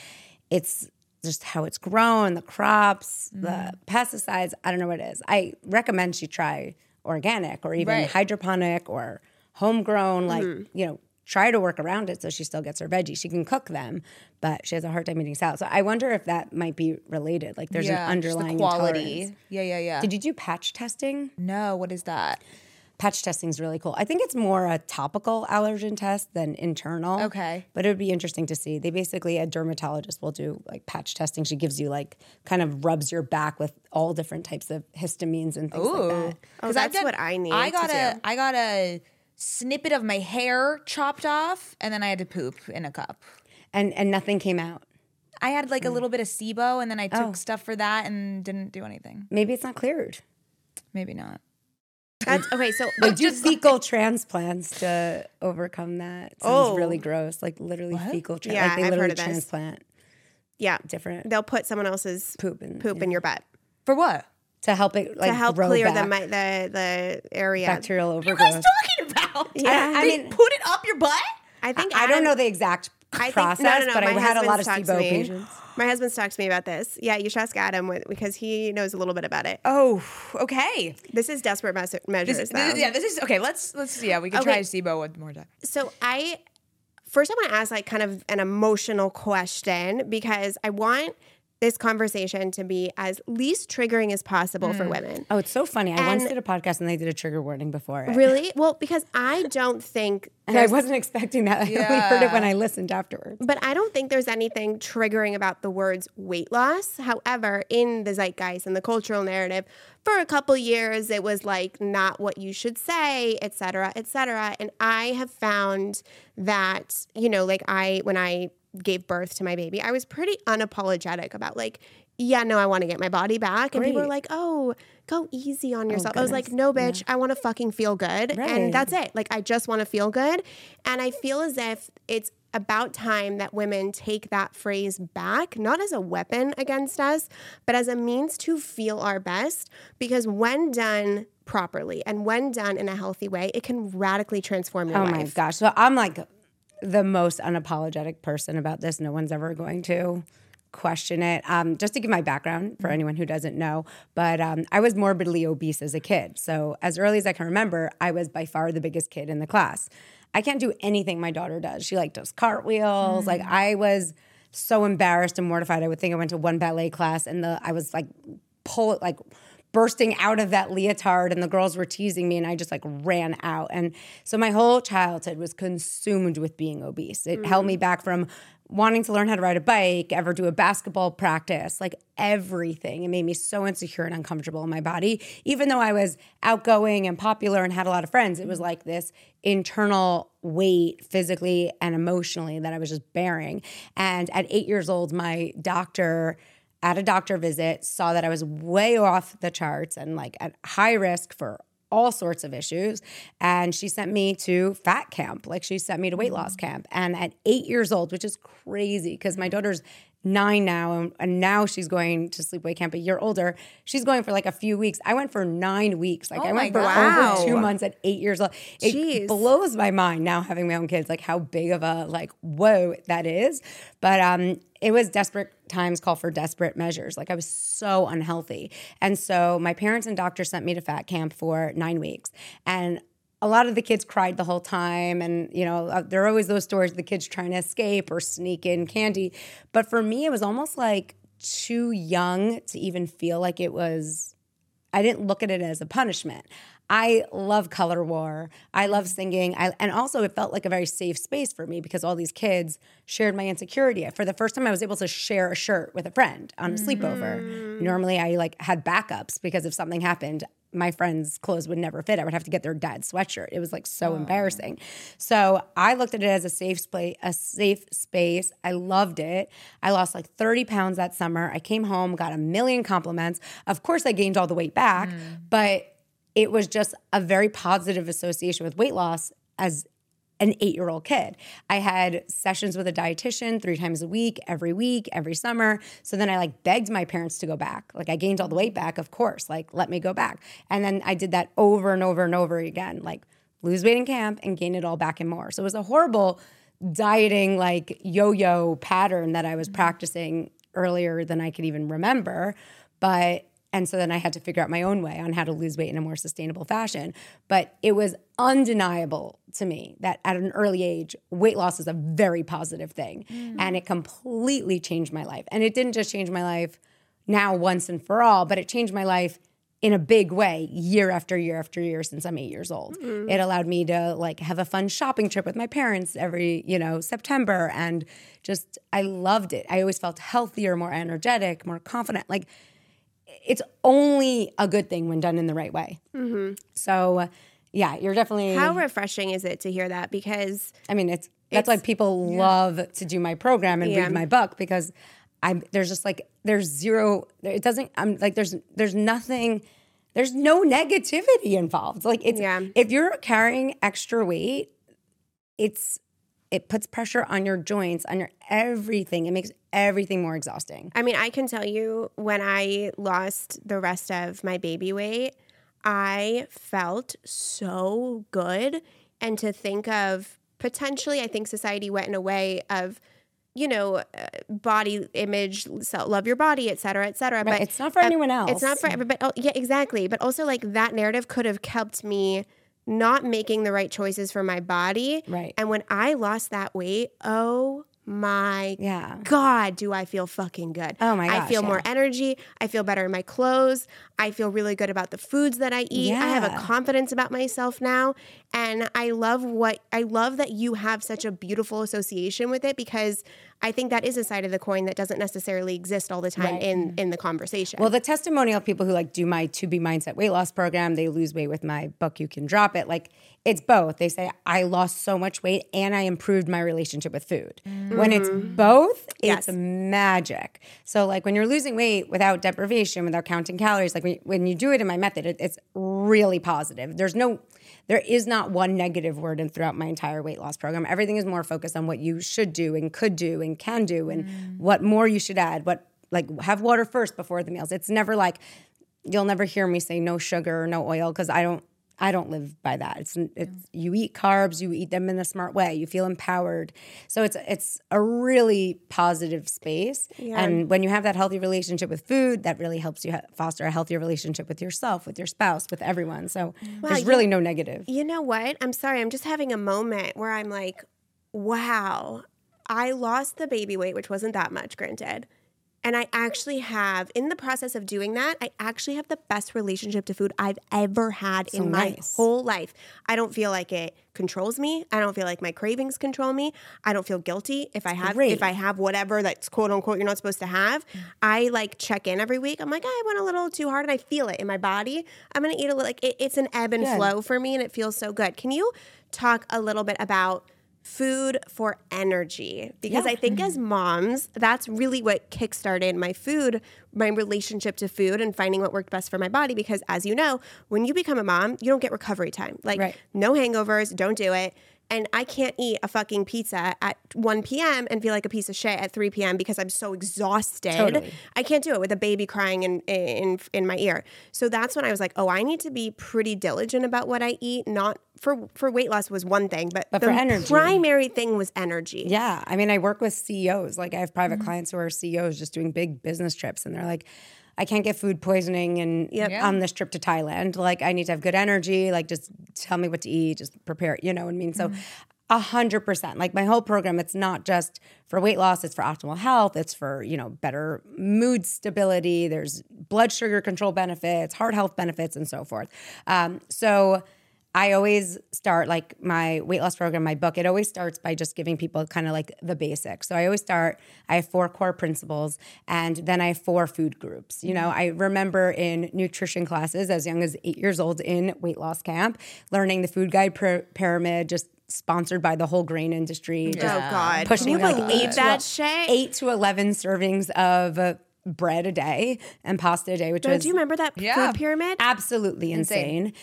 [SPEAKER 3] just how it's grown, the crops, the pesticides. I don't know what it is. I recommend she try organic or even hydroponic or homegrown, like, you know, try to work around it so she still gets her veggies. She can cook them, but she has a hard time eating salad. So I wonder if that might be related. Like there's an underlying
[SPEAKER 2] quality.
[SPEAKER 3] intolerance.
[SPEAKER 2] Yeah.
[SPEAKER 3] Did you do patch testing?
[SPEAKER 2] No, what is that?
[SPEAKER 3] Patch testing is really cool. I think it's more a topical allergen test than internal.
[SPEAKER 2] Okay.
[SPEAKER 3] But it would be interesting to see. They basically, a dermatologist will do like patch testing. She gives you like, kind of rubs your back with all different types of histamines and things like that.
[SPEAKER 1] Oh, that's what I need
[SPEAKER 2] I
[SPEAKER 1] to do.
[SPEAKER 2] got a snippet of my hair chopped off, and then I had to poop in a cup.
[SPEAKER 3] And nothing came out.
[SPEAKER 2] I had like a little bit of SIBO, and then I took stuff for that and didn't do anything.
[SPEAKER 3] Maybe it's not cleared.
[SPEAKER 2] Maybe not.
[SPEAKER 1] That's okay. So
[SPEAKER 3] They do fecal transplants to overcome that. Sounds really gross. Like literally fecal
[SPEAKER 1] Yeah,
[SPEAKER 3] like they
[SPEAKER 1] I've
[SPEAKER 3] literally
[SPEAKER 1] heard of this.
[SPEAKER 3] transplant
[SPEAKER 1] yeah,
[SPEAKER 3] different
[SPEAKER 1] they'll put someone else's
[SPEAKER 3] poop
[SPEAKER 1] in your butt
[SPEAKER 2] For what?
[SPEAKER 3] to help it like
[SPEAKER 1] to help
[SPEAKER 3] grow
[SPEAKER 1] clear
[SPEAKER 3] back.
[SPEAKER 1] the area.
[SPEAKER 3] Bacterial
[SPEAKER 2] What are you
[SPEAKER 3] overgrowth.
[SPEAKER 2] guys talking about?
[SPEAKER 1] Yeah.
[SPEAKER 3] I
[SPEAKER 2] They
[SPEAKER 3] mean,
[SPEAKER 2] put it up your butt?
[SPEAKER 1] I think
[SPEAKER 3] I don't know the exact process, but I
[SPEAKER 1] my
[SPEAKER 3] had a lot of
[SPEAKER 1] husband's talked
[SPEAKER 3] SIBO
[SPEAKER 1] to me.
[SPEAKER 3] patients.
[SPEAKER 1] My husband's talked to me about this. Yeah, you should ask Adam because he knows a little bit about it.
[SPEAKER 2] Oh, okay.
[SPEAKER 1] This is desperate measures, though.
[SPEAKER 2] This is okay. Let's we can try SIBO one more time.
[SPEAKER 1] So first I want to ask like kind of an emotional question because I want this conversation to be as least triggering as possible for women.
[SPEAKER 3] Oh, it's so funny. I once did a podcast and they did a trigger warning before it.
[SPEAKER 1] Really? Well, because I don't think
[SPEAKER 3] And I wasn't expecting that. I only heard it when I listened afterwards.
[SPEAKER 1] But I don't think there's anything triggering about the words weight loss. However, in the zeitgeist and the cultural narrative, for a couple years, it was like not what you should say, et cetera, et cetera. And I have found that, you know, like when I gave birth to my baby, I was pretty unapologetic about like, yeah, no, I want to get my body back. And people were like, oh, go easy on yourself. I was like, no, bitch, I want to fucking feel good. And that's it. Like, I just want to feel good. And I feel as if it's about time that women take that phrase back, not as a weapon against us, but as a means to feel our best. Because when done properly and when done in a healthy way, it can radically transform your life.
[SPEAKER 3] Oh my gosh. So I'm like the most unapologetic person about this. No one's ever going to question it. Just to give my background for anyone who doesn't know, but I was morbidly obese as a kid. So as early as I can remember, I was by far the biggest kid in the class. I can't do anything my daughter does. She like does cartwheels. Like I was so embarrassed and mortified. I would think I went to one ballet class and I was like bursting out of that leotard and the girls were teasing me and I just like ran out. And so my whole childhood was consumed with being obese. It held me back from wanting to learn how to ride a bike, ever do a basketball practice, like everything. It made me so insecure and uncomfortable in my body. Even though I was outgoing and popular and had a lot of friends, it was like this internal weight physically and emotionally that I was just bearing. And at 8 years old, my doctor at a doctor visit saw that I was way off the charts and like at high risk for all sorts of issues. And she sent me to fat camp. Like she sent me to weight loss camp. And at 8 years old, which is crazy because my daughter's 9 now and now she's going to sleepaway camp a year older. She's going for like a few weeks. I went for 9 weeks. Like I went for over 2 months at 8 years old. It blows my mind now having my own kids, like how big of a like, whoa, that is. But it was desperate times call for desperate measures. Like I was so unhealthy. And so my parents and doctor sent me to fat camp for 9 weeks. And a lot of the kids cried the whole time. And, you know, there are always those stories of the kids trying to escape or sneak in candy. But for me, it was almost like too young to even feel like it was, I didn't look at it as a punishment. I love color war. I love singing. And also it felt like a very safe space for me because all these kids shared my insecurity. For the first time, I was able to share a shirt with a friend on a sleepover. Normally I like had backups because if something happened, my friends' clothes would never fit. I would have to get their dad's sweatshirt. It was like so embarrassing. So I looked at it as a safe space. I loved it. I lost like 30 pounds that summer. I came home, got a million compliments. Of course, I gained all the weight back, but it was just a very positive association with weight loss as an 8-year-old kid. I had sessions with a dietitian 3 times a week, every summer. So then I like begged my parents to go back. Like I gained all the weight back, of course, like let me go back. And then I did that over and over and over again, like lose weight in camp and gain it all back and more. So it was a horrible dieting, like yo-yo pattern that I was practicing earlier than I could even remember. And so then I had to figure out my own way on how to lose weight in a more sustainable fashion. But it was undeniable to me that at an early age, weight loss is a very positive thing. And it completely changed my life. And it didn't just change my life now once and for all, but it changed my life in a big way year after year after year since I'm 8 years old. It allowed me to like have a fun shopping trip with my parents every, September. And just, I loved it. I always felt healthier, more energetic, more confident. Like it's only a good thing when done in the right way. So yeah, you're definitely.
[SPEAKER 1] How refreshing is it to hear that? Because
[SPEAKER 3] I mean, that's why people love to do my program and read my book, because there's zero, it doesn't, I'm like, there's nothing, there's no negativity involved. Like if you're carrying extra weight, it puts pressure on your joints, on your everything. It makes everything more exhausting.
[SPEAKER 1] I mean, I can tell you when I lost the rest of my baby weight, I felt so good. And to think of potentially, I think society went in a way of, body image, love your body, et cetera, et cetera.
[SPEAKER 3] Right.
[SPEAKER 1] But
[SPEAKER 3] it's not for anyone else.
[SPEAKER 1] It's not for everybody. Oh, yeah, exactly. But also like that narrative could have kept me not making the right choices for my body.
[SPEAKER 3] Right.
[SPEAKER 1] And when I lost that weight, oh my
[SPEAKER 3] Yeah.
[SPEAKER 1] God, do I feel fucking good.
[SPEAKER 3] Oh my gosh,
[SPEAKER 1] I feel more energy. I feel better in my clothes. I feel really good about the foods that I eat. I have a confidence about myself now. And I love that you have such a beautiful association with it, because I think that is a side of the coin that doesn't necessarily exist all the time in the conversation.
[SPEAKER 3] Well, the testimonial of people who like do my To Be Mindset weight loss program, they lose weight with my book, You Can Drop It. Like it's both. They say, I lost so much weight and I improved my relationship with food. When it's both, it's magic. So like when you're losing weight without deprivation, without counting calories, like when you do it in my method, it's really positive. There is not one negative word throughout my entire weight loss program. Everything is more focused on what you should do and could do and can do and what more you should add, have water first before the meals. It's never like, you'll never hear me say no sugar or no oil, because I don't live by that. It's you eat carbs, you eat them in a smart way. You feel empowered. So it's a really positive space. Yeah. And when you have that healthy relationship with food, that really helps you foster a healthier relationship with yourself, with your spouse, with everyone. So there's really no negative.
[SPEAKER 1] You know what? I'm sorry. I'm just having a moment where I'm like, wow, I lost the baby weight, which wasn't that much, granted. And I actually have, in the process of doing that, I actually have the best relationship to food I've ever had in my whole life. I don't feel like it controls me. I don't feel like my cravings control me. I don't feel guilty if I have whatever that's quote unquote you're not supposed to have. I like check in every week. I'm like, I went a little too hard, and I feel it in my body. I'm gonna eat a little. Like it's an ebb and flow for me, and it feels so good. Can you talk a little bit about food for energy? Because I think as moms, that's really what kickstarted my relationship to food and finding what worked best for my body. Because as you know, when you become a mom, you don't get recovery time. Like no hangovers, don't do it. And I can't eat a fucking pizza at 1 p.m. and feel like a piece of shit at 3 p.m. because I'm so exhausted. Totally. I can't do it with a baby crying in my ear. So that's when I was like, oh, I need to be pretty diligent about what I eat. Not for weight loss was one thing, but the
[SPEAKER 3] for energy.
[SPEAKER 1] Primary thing was energy.
[SPEAKER 3] Yeah. I mean, I work with CEOs. Like I have private clients who are CEOs just doing big business trips, and they're like, I can't get food poisoning on this trip to Thailand. Like I need to have good energy. Like just tell me what to eat, just prepare it, you know what I mean? So 100%. Like my whole program, it's not just for weight loss, it's for optimal health. It's for, better mood stability. There's blood sugar control benefits, heart health benefits, and so forth. So I always start, like my weight loss program, my book, it always starts by just giving people kind of like the basics. So I have 4 core principles, and then I have 4 food groups. I remember in nutrition classes as young as 8 years old in weight loss camp, learning the food guide pyramid, just sponsored by the whole grain industry.
[SPEAKER 1] Oh God.
[SPEAKER 3] Pushing
[SPEAKER 1] Can you believe that shit?
[SPEAKER 3] 8 to 11 servings of bread a day and pasta a day, which
[SPEAKER 1] So
[SPEAKER 3] was
[SPEAKER 1] do you remember that food pyramid?
[SPEAKER 3] absolutely insane.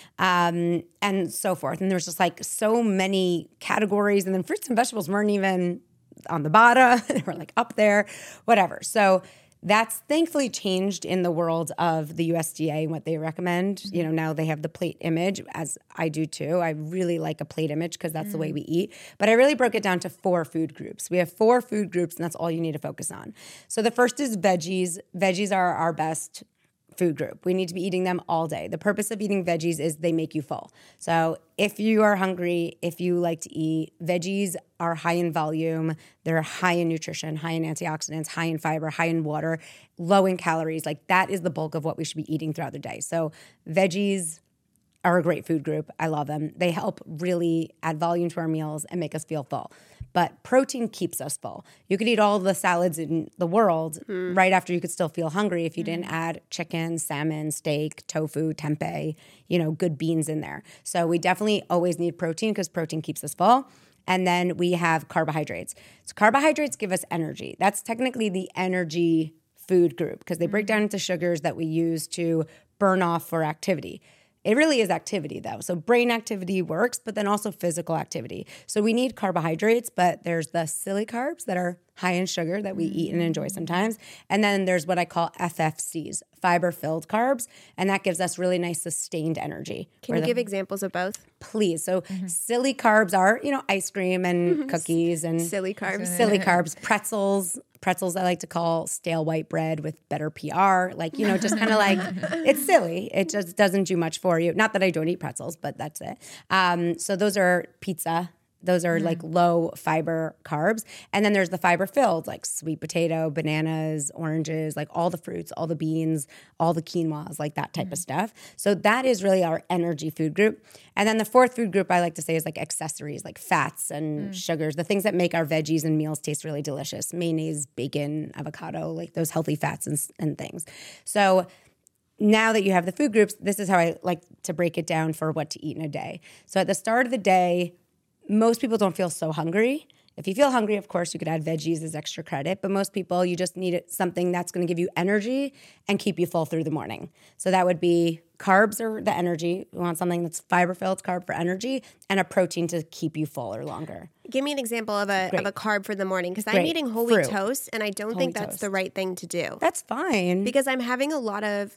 [SPEAKER 3] And so forth. And there's just like so many categories. And then fruits and vegetables weren't even on the bottom. They were like up there, whatever. So that's thankfully changed in the world of the USDA and what they recommend. You know, now they have the plate image, as I do too. I really like a plate image because that's the way we eat. But I really broke it down to 4 food groups. We have 4 food groups, and that's all you need to focus on. So the first is veggies. Veggies are our best food group. We need to be eating them all day. The purpose of eating veggies is they make you full. So if you are hungry, if you like to eat, veggies are high in volume, they're high in nutrition, high in antioxidants, high in fiber, high in water, low in calories. Like that is the bulk of what we should be eating throughout the day. So veggies are a great food group. I love them. They help really add volume to our meals and make us feel full. But protein keeps us full. You could eat all the salads in the world right after you could still feel hungry if you didn't add chicken, salmon, steak, tofu, tempeh, good beans in there. So we definitely always need protein because protein keeps us full. And then we have carbohydrates. So carbohydrates give us energy. That's technically the energy food group because they break down into sugars that we use to burn off for activity. It really is activity though. So brain activity works, but then also physical activity. So we need carbohydrates, but there's the silly carbs that are high in sugar that we eat and enjoy sometimes. And then there's what I call FFCs, fiber-filled carbs, and that gives us really nice sustained energy.
[SPEAKER 1] Can you give examples of both?
[SPEAKER 3] Please. So silly carbs are, ice cream and cookies and
[SPEAKER 1] Silly carbs.
[SPEAKER 3] silly carbs, pretzels. Pretzels I like to call stale white bread with better PR. Like, just kind of like, it's silly. It just doesn't do much for you. Not that I don't eat pretzels, but that's it. So those are pizza. Those are like low fiber carbs. And then there's the fiber filled, like sweet potato, bananas, oranges, like all the fruits, all the beans, all the quinoas, like that type of stuff. So that is really our energy food group. And then the 4th food group I like to say is like accessories, like fats and sugars, the things that make our veggies and meals taste really delicious. Mayonnaise, bacon, avocado, like those healthy fats and things. So now that you have the food groups, this is how I like to break it down for what to eat in a day. So at the start of the day, most people don't feel so hungry. If you feel hungry, of course, you could add veggies as extra credit. But most people, you just need something that's going to give you energy and keep you full through the morning. So that would be carbs or the energy. You want something that's fiber-filled, carb for energy, and a protein to keep you full or longer.
[SPEAKER 1] Give me an example of a carb for the morning because I'm
[SPEAKER 3] Great.
[SPEAKER 1] eating whole wheat
[SPEAKER 3] Fruit.
[SPEAKER 1] toast and I don't think that's the right thing to do.
[SPEAKER 3] That's fine.
[SPEAKER 1] Because I'm having a lot of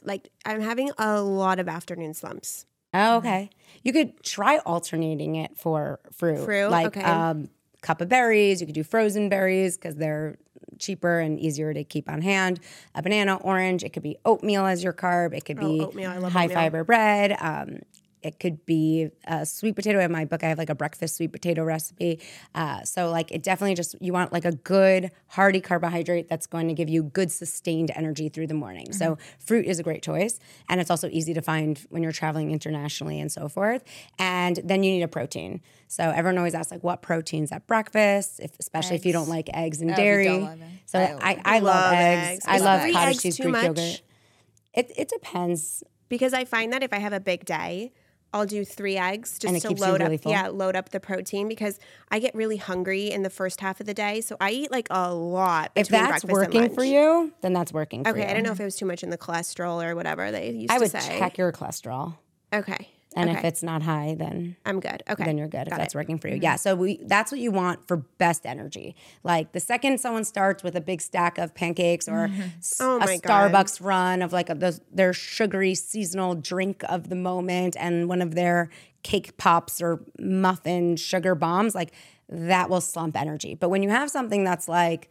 [SPEAKER 1] afternoon slumps.
[SPEAKER 3] Oh, okay. You could try alternating it for fruit. Like
[SPEAKER 1] okay.
[SPEAKER 3] Cup of berries. You could do frozen berries because they're cheaper and easier to keep on hand. A banana, orange. It could be oatmeal as your carb. It could be
[SPEAKER 1] oatmeal. I love
[SPEAKER 3] high
[SPEAKER 1] oatmeal.
[SPEAKER 3] fiber bread. It could be a sweet potato. In my book, I have like a breakfast sweet potato recipe. So like it definitely just, you want like a good hearty carbohydrate that's going to give you good sustained energy through the morning. So fruit is a great choice. And it's also easy to find when you're traveling internationally and so forth. And then you need a protein. So everyone always asks like what proteins at breakfast, especially if you don't like eggs and dairy.
[SPEAKER 4] don't love eggs.
[SPEAKER 3] So I love eggs. I
[SPEAKER 1] Is
[SPEAKER 3] love
[SPEAKER 1] 3
[SPEAKER 3] cottage
[SPEAKER 1] eggs
[SPEAKER 3] cheese
[SPEAKER 1] too
[SPEAKER 3] Greek
[SPEAKER 1] much?
[SPEAKER 3] yogurt. It depends.
[SPEAKER 1] Because I find that if I have a big day, I'll do 3 eggs
[SPEAKER 3] And it
[SPEAKER 1] just to
[SPEAKER 3] keeps you
[SPEAKER 1] load
[SPEAKER 3] really
[SPEAKER 1] up.
[SPEAKER 3] full?
[SPEAKER 1] Yeah, load up the protein because I get really hungry in the first half of the day, so I eat like a lot
[SPEAKER 3] If
[SPEAKER 1] between
[SPEAKER 3] that's
[SPEAKER 1] breakfast and
[SPEAKER 3] working
[SPEAKER 1] lunch.
[SPEAKER 3] for you, then that's working for you.
[SPEAKER 1] Okay, I don't know if it was too much in the cholesterol or whatever they used
[SPEAKER 3] I
[SPEAKER 1] to
[SPEAKER 3] would
[SPEAKER 1] say.
[SPEAKER 3] check your cholesterol.
[SPEAKER 1] Okay.
[SPEAKER 3] And
[SPEAKER 1] okay.
[SPEAKER 3] if it's not high, then
[SPEAKER 1] I'm good. Okay.
[SPEAKER 3] then you're good if
[SPEAKER 1] Got
[SPEAKER 3] that's
[SPEAKER 1] it.
[SPEAKER 3] working for you. Yeah, so that's what you want for best energy. Like the second someone starts with a big stack of pancakes or
[SPEAKER 1] Oh
[SPEAKER 3] a
[SPEAKER 1] my God.
[SPEAKER 3] Starbucks run of like their sugary seasonal drink of the moment and one of their cake pops or muffin sugar bombs, like that will slump energy. But when you have something that's like,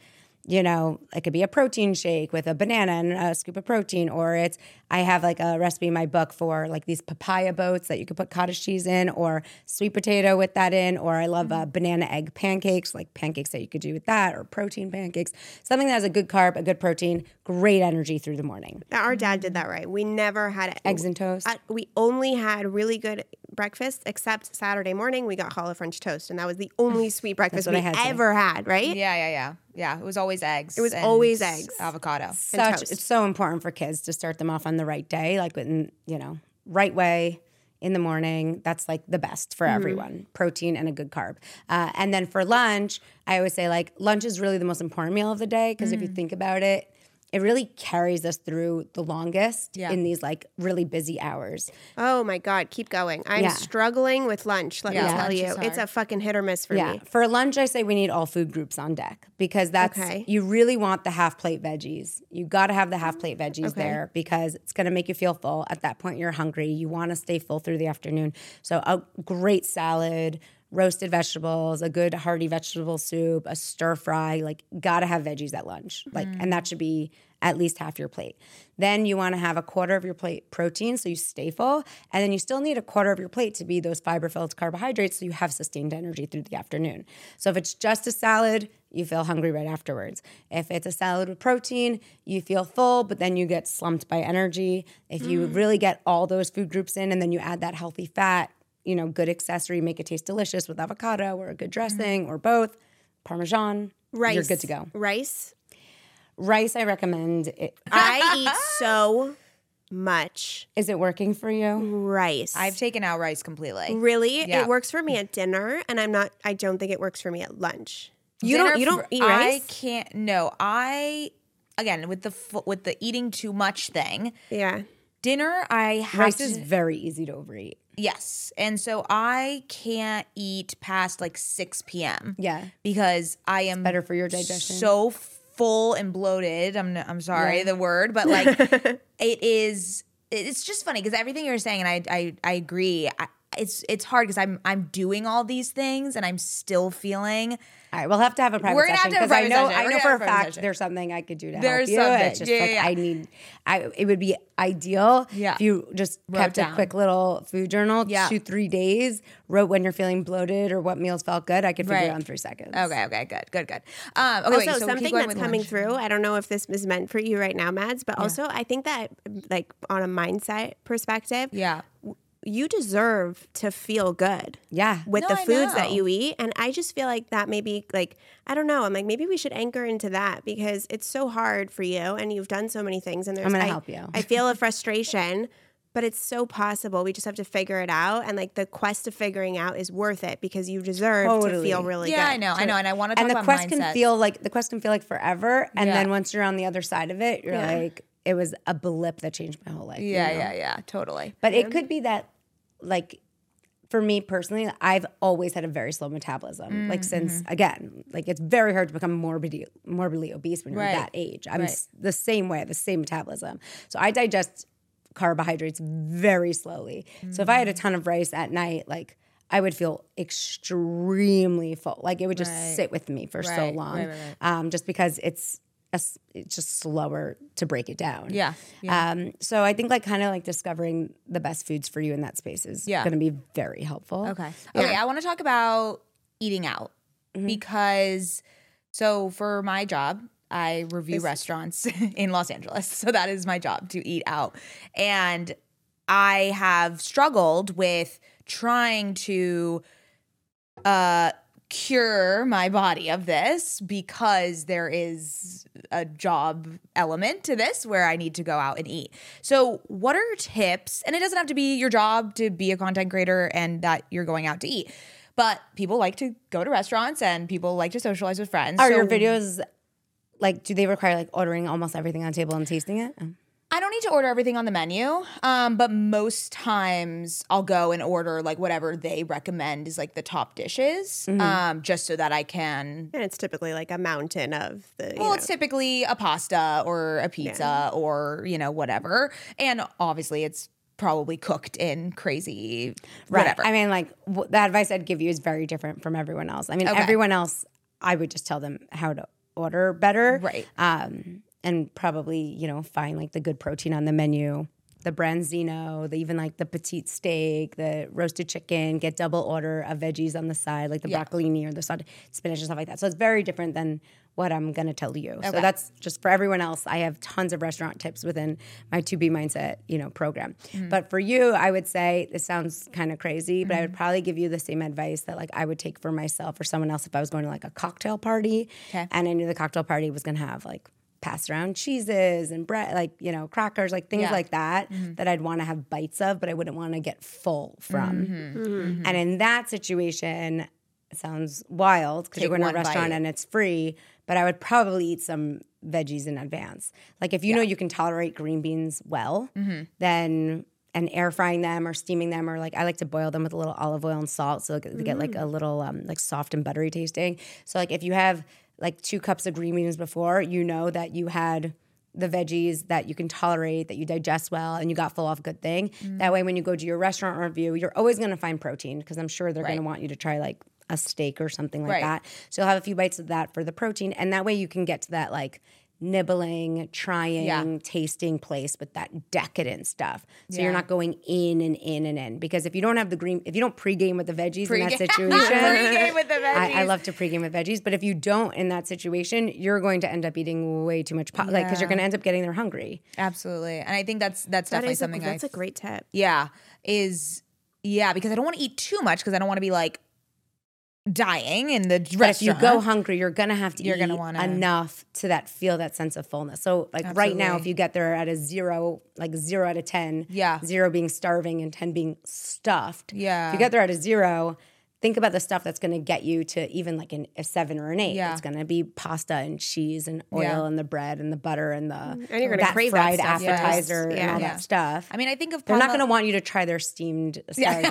[SPEAKER 3] it could be a protein shake with a banana and a scoop of protein, or I have like a recipe in my book for like these papaya boats that you could put cottage cheese in, or sweet potato with that in, or I love banana egg pancakes, like pancakes that you could do with that, or protein pancakes. Something that has a good carb, a good protein, great energy through the morning.
[SPEAKER 1] Our dad did that right. We never had
[SPEAKER 3] Eggs and toast.
[SPEAKER 1] We only had really good breakfast, except Saturday morning we got challah French toast, and that was the only sweet breakfast
[SPEAKER 3] what
[SPEAKER 1] we
[SPEAKER 3] I had today.
[SPEAKER 1] ever had. Right?
[SPEAKER 4] Yeah, it was always eggs.
[SPEAKER 1] It was
[SPEAKER 4] and
[SPEAKER 1] always eggs.
[SPEAKER 4] Avocado.
[SPEAKER 1] toast.
[SPEAKER 3] It's so important for kids to start them off on the right day, like in right way in the morning. That's like the best for everyone. Protein and a good carb. And then for lunch, I always say like lunch is really the most important meal of the day because if you think about it, it really carries us through the longest
[SPEAKER 4] Yeah.
[SPEAKER 3] in these like really busy hours.
[SPEAKER 1] Oh my God, keep going. I'm
[SPEAKER 3] Yeah.
[SPEAKER 1] struggling with lunch, let me
[SPEAKER 4] Yeah.
[SPEAKER 1] tell
[SPEAKER 4] Lunch
[SPEAKER 1] you.
[SPEAKER 4] is
[SPEAKER 1] It's
[SPEAKER 4] hard.
[SPEAKER 1] a fucking hit or miss for
[SPEAKER 3] Yeah.
[SPEAKER 1] me.
[SPEAKER 3] For lunch, I say we need all food groups on deck because that's,
[SPEAKER 1] Okay.
[SPEAKER 3] you really want the half plate veggies. You got to have the half plate veggies
[SPEAKER 1] Okay.
[SPEAKER 3] there because it's going to make you feel full. At that point, you're hungry. You want to stay full through the afternoon. So a great salad, roasted vegetables, a good hearty vegetable soup, a stir fry, like gotta have veggies at lunch. Like, and that should be at least half your plate. Then you want to have a quarter of your plate protein so you stay full. And then you still need a quarter of your plate to be those fiber-filled carbohydrates so you have sustained energy through the afternoon. So if it's just a salad, you feel hungry right afterwards. If it's a salad with protein, you feel full, but then you get slumped by energy. If you really get all those food groups in and then you add that healthy fat, you know, good accessory, make it taste delicious with avocado or a good dressing or both, Parmesan,
[SPEAKER 1] Rice.
[SPEAKER 3] you're good to go.
[SPEAKER 1] Rice.
[SPEAKER 3] Rice, I recommend it.
[SPEAKER 1] I eat so much
[SPEAKER 3] Is it working for you?
[SPEAKER 1] rice.
[SPEAKER 4] I've taken out rice completely.
[SPEAKER 1] Really?
[SPEAKER 4] Yeah.
[SPEAKER 1] It works for me at dinner, and I don't think it works for me at lunch.
[SPEAKER 4] Dinner
[SPEAKER 1] You don't
[SPEAKER 4] for-
[SPEAKER 1] eat rice?
[SPEAKER 4] I can't. No, again with the eating too much thing.
[SPEAKER 1] Yeah.
[SPEAKER 4] Dinner, I have
[SPEAKER 3] Rice
[SPEAKER 4] to.
[SPEAKER 3] is very easy to overeat.
[SPEAKER 4] Yes, and so I can't eat past like 6 p.m.
[SPEAKER 3] Yeah.
[SPEAKER 4] because I am
[SPEAKER 3] better for your digestion.
[SPEAKER 4] So full and bloated. I'm sorry the word, but like it is. It's just funny because everything you're saying, and I agree. It's hard because I'm doing all these things and I'm still feeling.
[SPEAKER 3] All right, we'll have to have a private
[SPEAKER 4] We're gonna have
[SPEAKER 3] session
[SPEAKER 4] to have a
[SPEAKER 3] because
[SPEAKER 4] private session.
[SPEAKER 3] I
[SPEAKER 4] We're
[SPEAKER 3] know
[SPEAKER 4] gonna
[SPEAKER 3] for a
[SPEAKER 4] have a private
[SPEAKER 3] fact
[SPEAKER 4] session.
[SPEAKER 3] there's something I could do to
[SPEAKER 4] There's
[SPEAKER 3] help you.
[SPEAKER 4] something.
[SPEAKER 3] It's just
[SPEAKER 4] Yeah,
[SPEAKER 3] like
[SPEAKER 4] yeah.
[SPEAKER 3] it would be ideal
[SPEAKER 4] Yeah.
[SPEAKER 3] if you just
[SPEAKER 4] Wrote
[SPEAKER 3] kept a
[SPEAKER 4] down.
[SPEAKER 3] quick little food journal,
[SPEAKER 4] Yeah.
[SPEAKER 3] 2-3 days, wrote when you're feeling bloated or what meals felt good. I could figure it
[SPEAKER 4] Right.
[SPEAKER 3] out in 3 seconds.
[SPEAKER 4] Okay, good. Okay,
[SPEAKER 1] Also,
[SPEAKER 4] wait, so keep
[SPEAKER 1] something
[SPEAKER 4] going
[SPEAKER 1] that's
[SPEAKER 4] with
[SPEAKER 1] coming
[SPEAKER 4] lunch.
[SPEAKER 1] through, I don't know if this is meant for you right now, Mads, but also I think that, like, on a mindset perspective,
[SPEAKER 4] Yeah.
[SPEAKER 1] you deserve to feel good.
[SPEAKER 3] Yeah.
[SPEAKER 1] With
[SPEAKER 4] No,
[SPEAKER 1] the
[SPEAKER 4] I
[SPEAKER 1] foods that
[SPEAKER 4] know.
[SPEAKER 1] you eat. And I just feel like that maybe, like, I don't know. I'm like, maybe we should anchor into that because it's so hard for you and you've done so many things. And there's,
[SPEAKER 3] I'm gonna help you.
[SPEAKER 1] I feel a frustration, but it's so possible. We just have to figure it out. And like the quest of figuring out is worth it because you deserve to
[SPEAKER 3] Totally.
[SPEAKER 1] feel really good.
[SPEAKER 4] Yeah, I know, and I want to talk
[SPEAKER 3] And the
[SPEAKER 4] about
[SPEAKER 3] quest
[SPEAKER 4] mindset.
[SPEAKER 3] can feel like forever. And
[SPEAKER 4] Yeah.
[SPEAKER 3] then once you're on the other side of it, you're
[SPEAKER 1] Yeah.
[SPEAKER 3] like, it was a blip that changed my whole life. you know?
[SPEAKER 4] Yeah, totally.
[SPEAKER 3] But it could be that, like, for me personally, I've always had a very slow metabolism. Like since again, like it's very hard to become morbidly obese when you're
[SPEAKER 4] Right.
[SPEAKER 3] that age. I'm
[SPEAKER 4] Right.
[SPEAKER 3] the same way, the same metabolism. So I digest carbohydrates very slowly. So if I had a ton of rice at night, like I would feel extremely full. Like it would just
[SPEAKER 4] Right.
[SPEAKER 3] sit with me for so
[SPEAKER 4] Right,
[SPEAKER 3] long,
[SPEAKER 4] right.
[SPEAKER 3] just because it's just slower to break it down.
[SPEAKER 4] Yeah,
[SPEAKER 3] So I think like kind of like discovering the best foods for you in that space is
[SPEAKER 4] Yeah.
[SPEAKER 3] going to be very helpful.
[SPEAKER 4] Okay. I want to talk about eating out because so for my job, I review restaurants in Los Angeles. So that is my job, to eat out. And I have struggled with trying to cure my body of this because there is a job element to this where I need to go out and eat. So, what are tips? And it doesn't have to be your job to be a content creator and that you're going out to eat. But people like to go to restaurants and people like to socialize with friends.
[SPEAKER 3] Are
[SPEAKER 4] So
[SPEAKER 3] your videos like, do they require like ordering almost everything on the table and tasting it?
[SPEAKER 4] I don't need to order everything on the menu, but most times I'll go and order like whatever they recommend is like the top dishes, just so that I can.
[SPEAKER 1] And it's typically like a mountain of the,
[SPEAKER 4] Well, it's typically a pasta or a pizza or whatever, and obviously it's probably cooked in crazy whatever.
[SPEAKER 3] I mean, like the advice I'd give you is very different from everyone else. I mean,
[SPEAKER 4] Okay.
[SPEAKER 3] everyone else, I would just tell them how to order better.
[SPEAKER 4] Right.
[SPEAKER 3] And probably, find like the good protein on the menu, the branzino, even like the petite steak, the roasted chicken, get double order of veggies on the side, like the broccolini or the sauteed spinach and stuff like that. So it's very different than what I'm going to tell you. So that's just for everyone else. I have tons of restaurant tips within my 2B Mindset, program. But for you, I would say, this sounds kind of crazy, but I would probably give you the same advice that like I would take for myself or someone else if I was going to like a cocktail party and I knew the cocktail party was going to have like passed around cheeses and bread, like, crackers, like things like that, that I'd want to have bites of, but I wouldn't want to get full from. And in that situation, it sounds wild because you're going to a
[SPEAKER 4] one
[SPEAKER 3] restaurant
[SPEAKER 4] bite.
[SPEAKER 3] and it's free, but I would probably eat some veggies in advance. Like if you know you can tolerate green beans well, then and air frying them or steaming them, or like I like to boil them with a little olive oil and salt so they get like a little like soft and buttery tasting. So like if you have like 2 cups of green beans before, you know that you had the veggies that you can tolerate, that you digest well, and you got full off good thing. That way when you go to your restaurant review, you're always going to find protein because I'm sure they're going to want you to try like a steak or something like that. So you'll have a few bites of that for the protein, and that way you can get to that like nibbling, trying, tasting place with that decadent stuff. So you're not going in and in and in. Because if you don't have if you don't pregame with the veggies in that situation,
[SPEAKER 4] Pregame with the veggies.
[SPEAKER 3] I love to pregame with veggies. But if you don't in that situation, you're going to end up eating way too much like because you're going to end up getting there hungry.
[SPEAKER 4] Absolutely. And I think that's definitely something
[SPEAKER 1] that's a great tip.
[SPEAKER 4] because I don't want to eat too much because I don't want to be like dying in the restaurant.
[SPEAKER 3] But if you go hungry, you're gonna have to
[SPEAKER 4] You're
[SPEAKER 3] eat
[SPEAKER 4] gonna wanna-
[SPEAKER 3] enough to feel that sense of fullness. So like right now, if you get there at a 0, like 0 out of 10, 0 being starving and 10 being stuffed. If you get there at a 0, think about the stuff that's gonna get you to even like a 7 or an 8. It's gonna be pasta and cheese and oil and the bread and the butter and
[SPEAKER 1] And you're gonna
[SPEAKER 3] that
[SPEAKER 1] crave
[SPEAKER 3] fried
[SPEAKER 1] that stuff.
[SPEAKER 3] appetizer and all that stuff.
[SPEAKER 4] I mean, I think of
[SPEAKER 3] They're not gonna want you to try their steamed asparagus.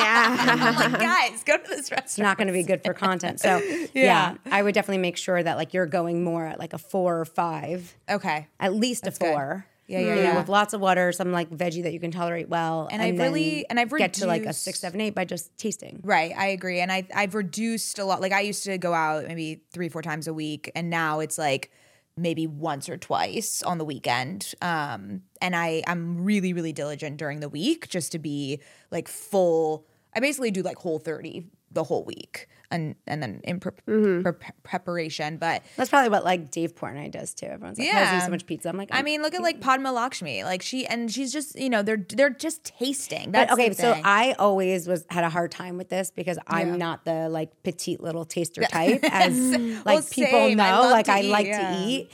[SPEAKER 1] Yeah.
[SPEAKER 4] like, guys, go to this restaurant.
[SPEAKER 3] It's not going to be good for content. So yeah, I would definitely make sure that like you're going more at like a 4 or 5.
[SPEAKER 4] Okay.
[SPEAKER 3] At least a 4.
[SPEAKER 4] Yeah,
[SPEAKER 3] You know, with lots of water, some like veggie that you can tolerate well,
[SPEAKER 4] And
[SPEAKER 3] I've get to like a
[SPEAKER 4] reduced-
[SPEAKER 3] 6, 7, 8 by just tasting.
[SPEAKER 4] Right, I agree. And I've reduced a lot. Like I used to go out maybe 3-4 times a week, and now it's like maybe once or twice on the weekend. And I'm really, really diligent during the week just to be like full. I basically do like Whole30 the whole week, and then in preparation. But
[SPEAKER 3] That's probably what like Dave Portnoy does too. Everyone's like, "How's he so much pizza?" I'm like,
[SPEAKER 4] I mean, look at like Padma Lakshmi. Like she's just they're just tasting. That's
[SPEAKER 3] But okay,
[SPEAKER 4] the
[SPEAKER 3] so
[SPEAKER 4] thing.
[SPEAKER 3] I always had a hard time with this because I'm not the like petite little taster type, as like people
[SPEAKER 4] same. I
[SPEAKER 3] know.
[SPEAKER 4] love
[SPEAKER 3] Like
[SPEAKER 4] to
[SPEAKER 3] I
[SPEAKER 4] eat,
[SPEAKER 3] like
[SPEAKER 4] yeah.
[SPEAKER 3] to eat,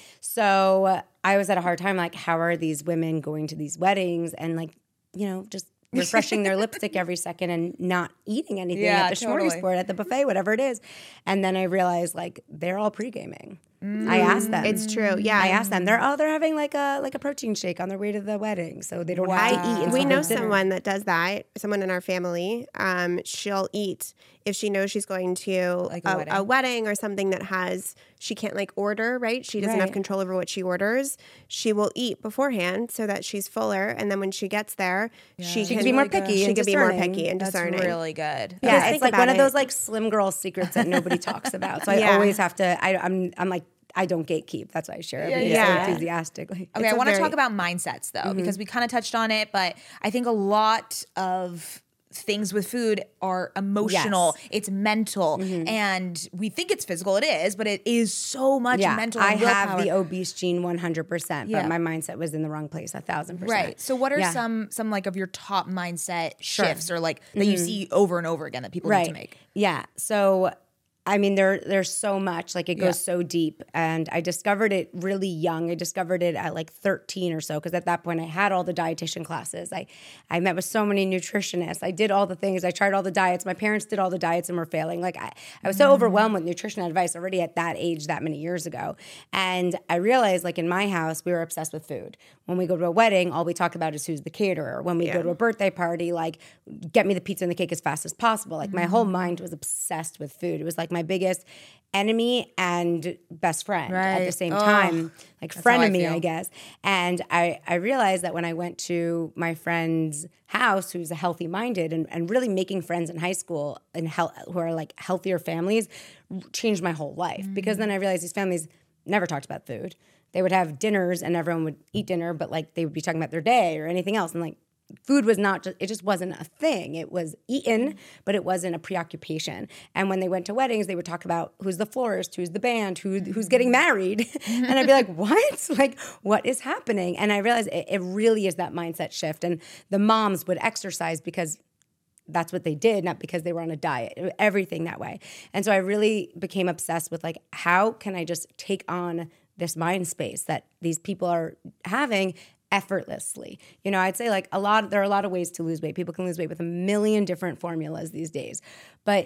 [SPEAKER 3] so I was at a hard time. Like, how are these women going to these weddings and like just refreshing their lipstick every second and not eating anything at the smorgasbord, at the buffet, whatever it is. And then I realized like they're all pre-gaming. I asked them.
[SPEAKER 1] It's true. Yeah.
[SPEAKER 3] I asked them. They're having like a protein shake on their way to the wedding, so they don't have to eat.
[SPEAKER 1] We
[SPEAKER 3] until
[SPEAKER 1] know
[SPEAKER 3] dinner.
[SPEAKER 1] someone that does that. Someone in our family. She'll eat if she knows she's going to
[SPEAKER 4] Like
[SPEAKER 1] a wedding or something that she can't like order. Right? She doesn't have control over what she orders. She will eat beforehand so that she's fuller, and then when she gets there, she can
[SPEAKER 3] be more picky
[SPEAKER 1] She
[SPEAKER 3] and
[SPEAKER 1] can be more
[SPEAKER 3] discerning.
[SPEAKER 1] picky and
[SPEAKER 4] That's
[SPEAKER 1] discerning.
[SPEAKER 4] really good.
[SPEAKER 3] Yeah,
[SPEAKER 1] think
[SPEAKER 3] it's like
[SPEAKER 1] about
[SPEAKER 3] one of
[SPEAKER 1] it.
[SPEAKER 3] those like slim girl secrets that nobody talks about. So I always have to. I'm like I don't gatekeep. That's why I share everything so enthusiastically.
[SPEAKER 4] Okay, I want to talk about mindsets though, because we kind of touched on it, but I think a lot of things with food are emotional, it's mental, and we think it's physical. It is, but it is so much mental.
[SPEAKER 3] I
[SPEAKER 4] And
[SPEAKER 3] have
[SPEAKER 4] willpower.
[SPEAKER 3] the obese gene 100%, but my mindset was in the wrong place 1,000%.
[SPEAKER 4] Right. So what are some like of your top mindset shifts or like that you see over and over again that people need to make?
[SPEAKER 3] Yeah. So I mean, there's so much, like it goes so deep, and I discovered it really young. I discovered it at like 13 or so, because at that point I had all the dietitian classes. I met with so many nutritionists. I did all the things. I tried all the diets. My parents did all the diets and were failing. Like I was so overwhelmed with nutrition advice already at that age, that many years ago. And I realized, like in my house, we were obsessed with food. When we go to a wedding, all we talk about is who's the caterer. When we go to a birthday party, like get me the pizza and the cake as fast as possible. Like my whole mind was obsessed with food. It was like my biggest enemy and best friend at the same time, like frenemy, I guess. And I realized that when I went to my friend's house, who's a healthy minded, and really making friends in high school and who are like healthier families, changed my whole life. Because then I realized these families never talked about food. They would have dinners and everyone would eat dinner, but like they would be talking about their day or anything else. And like food was it just wasn't a thing. It was eaten, but it wasn't a preoccupation. And when they went to weddings, they would talk about who's the florist, who's the band, who's getting married. And I'd be like, what? Like, what is happening? And I realized it really is that mindset shift. And the moms would exercise because that's what they did, not because they were on a diet, everything that way. And so I really became obsessed with like, how can I just take on this mind space that these people are having effortlessly? I'd say like there are a lot of ways to lose weight. People can lose weight with a million different formulas these days. But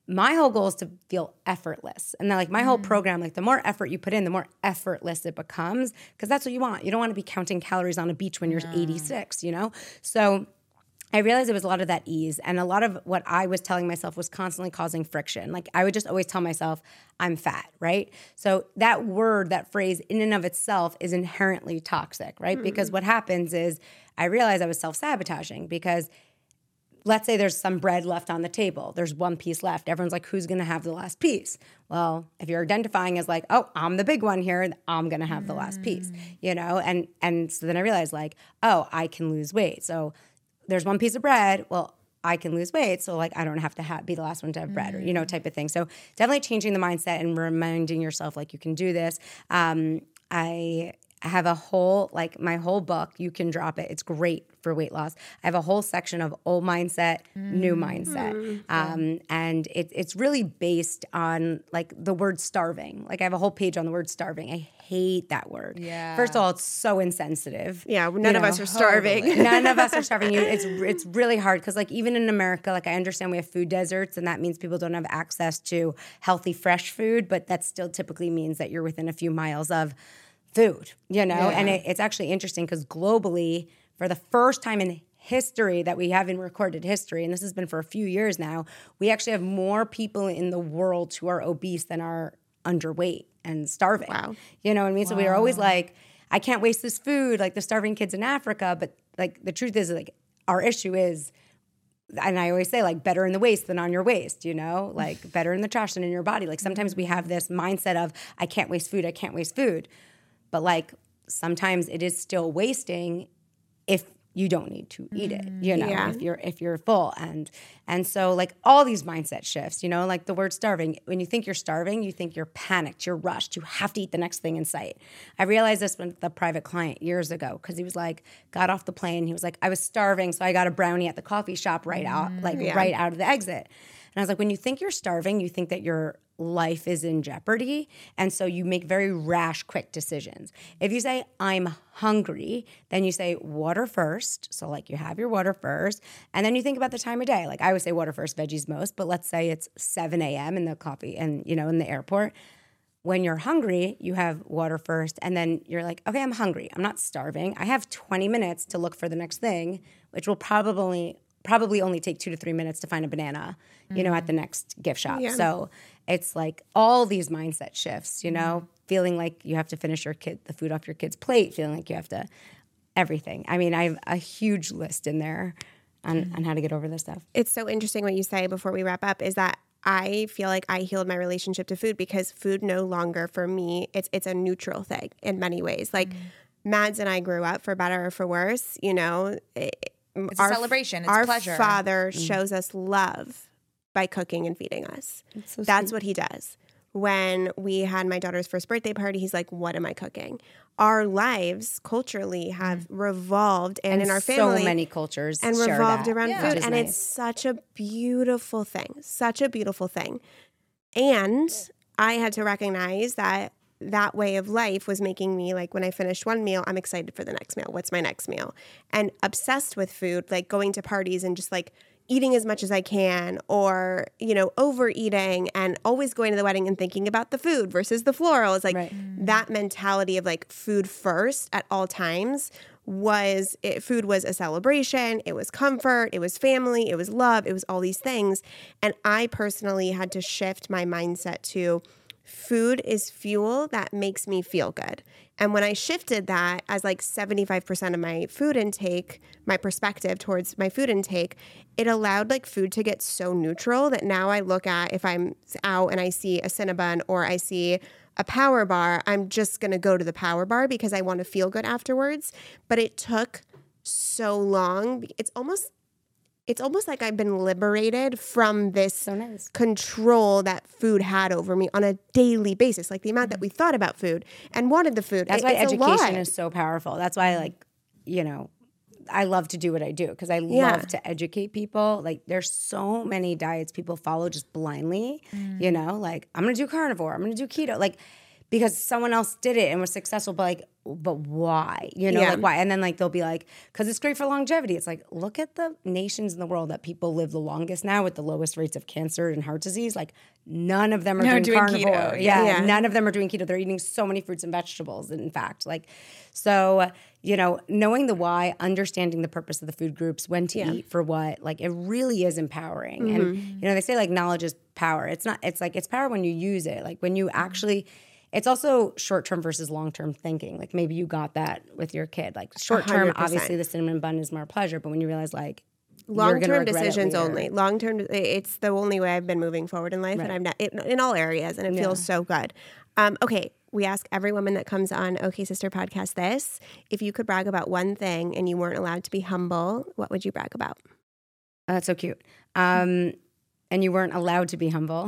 [SPEAKER 3] my whole goal is to feel effortless. And then like my whole program, like the more effort you put in, the more effortless it becomes, because that's what you want. You don't want to be counting calories on a beach when you're 86, you know? So I realized it was a lot of that ease, and a lot of what I was telling myself was constantly causing friction. Like I would just always tell myself, I'm fat, right? So that word, that phrase in and of itself is inherently toxic, right? Because what happens is I realized I was self-sabotaging, because let's say there's some bread left on the table. There's one piece left. Everyone's like, who's going to have the last piece? Well, if you're identifying as like, oh, I'm the big one here, I'm going to have the last piece, you know? And so then I realized like, oh, I can lose weight. So there's one piece of bread. Well, I can lose weight. So like, I don't have to be the last one to have bread, or, you know, type of thing. So definitely changing the mindset and reminding yourself like you can do this. I have a whole, like my whole book, You Can Drop It. It's great for weight loss. I have a whole section of old mindset, new mindset. And it's really based on like the word starving. Like I have a whole page on the word starving. I hate that word.
[SPEAKER 4] Yeah.
[SPEAKER 3] First of all, it's so insensitive.
[SPEAKER 1] Yeah, none of us are starving.
[SPEAKER 3] None of us are starving. It's really hard because like even in America, like I understand we have food deserts, and that means people don't have access to healthy, fresh food, but that still typically means that you're within a few miles of food, you know? And it's actually interesting because globally, for the first time in history that we have in recorded history, and this has been for a few years now, we actually have more people in the world who are obese than are underweight and starving.
[SPEAKER 1] Wow.
[SPEAKER 3] You know what I mean? So we are always like, I can't waste this food, like the starving kids in Africa. But like the truth is like our issue is, and I always say like better in the waist than on your waist, you know, like better in the trash than in your body. Like sometimes we have this mindset of I can't waste food, I can't waste food. But like sometimes it is still wasting if you don't need to eat it, you know, if you're full. And so like all these mindset shifts, you know, like the word starving, when you think you're starving, you think you're panicked, you're rushed, you have to eat the next thing in sight. I realized this with the private client years ago, because he was like, got off the plane, he was like, I was starving, so I got a brownie at the coffee shop right out of the exit. And I was like, when you think you're starving, you think that your life is in jeopardy. And so you make very rash, quick decisions. If you say, I'm hungry, then you say water first. So like you have your water first. And then you think about the time of day. Like I would say water first, veggies most. But let's say it's 7 a.m. in the coffee and, you know, in the airport. When you're hungry, you have water first. And then you're like, okay, I'm hungry. I'm not starving. I have 20 minutes to look for the next thing, which will probably only take 2 to 3 minutes to find a banana, you know, at the next gift shop.
[SPEAKER 1] Yeah.
[SPEAKER 3] So it's like all these mindset shifts, you know, feeling like you have to finish the food off your kid's plate, feeling like you have to, everything. I mean, I have a huge list in there on how to get over this stuff.
[SPEAKER 1] It's so interesting what you say before we wrap up is that I feel like I healed my relationship to food because food no longer for me, it's a neutral thing in many ways. Like Mads and I grew up, for better or for worse, you know,
[SPEAKER 4] It's a celebration. It's
[SPEAKER 1] our
[SPEAKER 4] pleasure.
[SPEAKER 1] Father shows us love by cooking and feeding us.
[SPEAKER 3] So
[SPEAKER 1] That's
[SPEAKER 3] sweet.
[SPEAKER 1] what he does. When we had my daughter's first birthday party, he's like, what am I cooking? Our lives culturally have revolved and in our family.
[SPEAKER 3] So many cultures
[SPEAKER 1] and
[SPEAKER 3] share
[SPEAKER 1] revolved
[SPEAKER 3] that,
[SPEAKER 1] around
[SPEAKER 3] which
[SPEAKER 1] food.
[SPEAKER 3] is
[SPEAKER 1] And
[SPEAKER 3] nice.
[SPEAKER 1] it's such a beautiful thing. Such a beautiful thing. And I had to recognize that way of life was making me, like, when I finished one meal, I'm excited for the next meal. What's my next meal? And obsessed with food, like going to parties and just like eating as much as I can, or, you know, overeating and always going to the wedding and thinking about the food versus the florals. Like that mentality of like food first at all times food was a celebration. It was comfort. It was family. It was love. It was all these things. And I personally had to shift my mindset to food is fuel that makes me feel good. And when I shifted that as like 75% of my food intake, my perspective towards my food intake, it allowed like food to get so neutral that now I look at, if I'm out and I see a Cinnabon or I see a Power Bar, I'm just going to go to the Power Bar because I want to feel good afterwards. But it took so long. It's almost like I've been liberated from this control that food had over me on a daily basis. Like the amount that we thought about food and wanted the food.
[SPEAKER 3] That's why
[SPEAKER 1] it's
[SPEAKER 3] education is so powerful. That's why, like, you know, I love to do what I do because I love to educate people. Like, there's so many diets people follow just blindly, you know, like, I'm going to do carnivore, I'm going to do keto. Like, because someone else did it and was successful, but why? You know,
[SPEAKER 1] Yeah.
[SPEAKER 3] like why? And then like they'll be like, because it's great for longevity. It's like, look at the nations in the world that people live the longest now with the lowest rates of cancer and heart disease. Like none of them are doing carnivore.
[SPEAKER 2] keto.
[SPEAKER 3] Yeah, none of them are doing keto. They're eating so many fruits and vegetables, in fact. Like, so, you know, knowing the why, understanding the purpose of the food groups, when to eat for what, like it really is empowering. And, you know, they say like knowledge is power. It's not, it's like, it's power when you use it. Like when you actually, it's also short-term versus long-term thinking. Like maybe you got that with your kid. Like short-term,
[SPEAKER 1] 100%.
[SPEAKER 3] obviously the cinnamon bun is more pleasure, but when you realize like, you're gonna
[SPEAKER 1] Long-term
[SPEAKER 3] regret it
[SPEAKER 1] decisions
[SPEAKER 3] later.
[SPEAKER 1] only. Long-term, it's the only way I've been moving forward in life, and I'm not in all areas, and it feels so good. Okay, we ask every woman that comes on OK Sister podcast this: if you could brag about one thing and you weren't allowed to be humble, what would you brag about?
[SPEAKER 3] That's so cute. And you weren't allowed to be humble.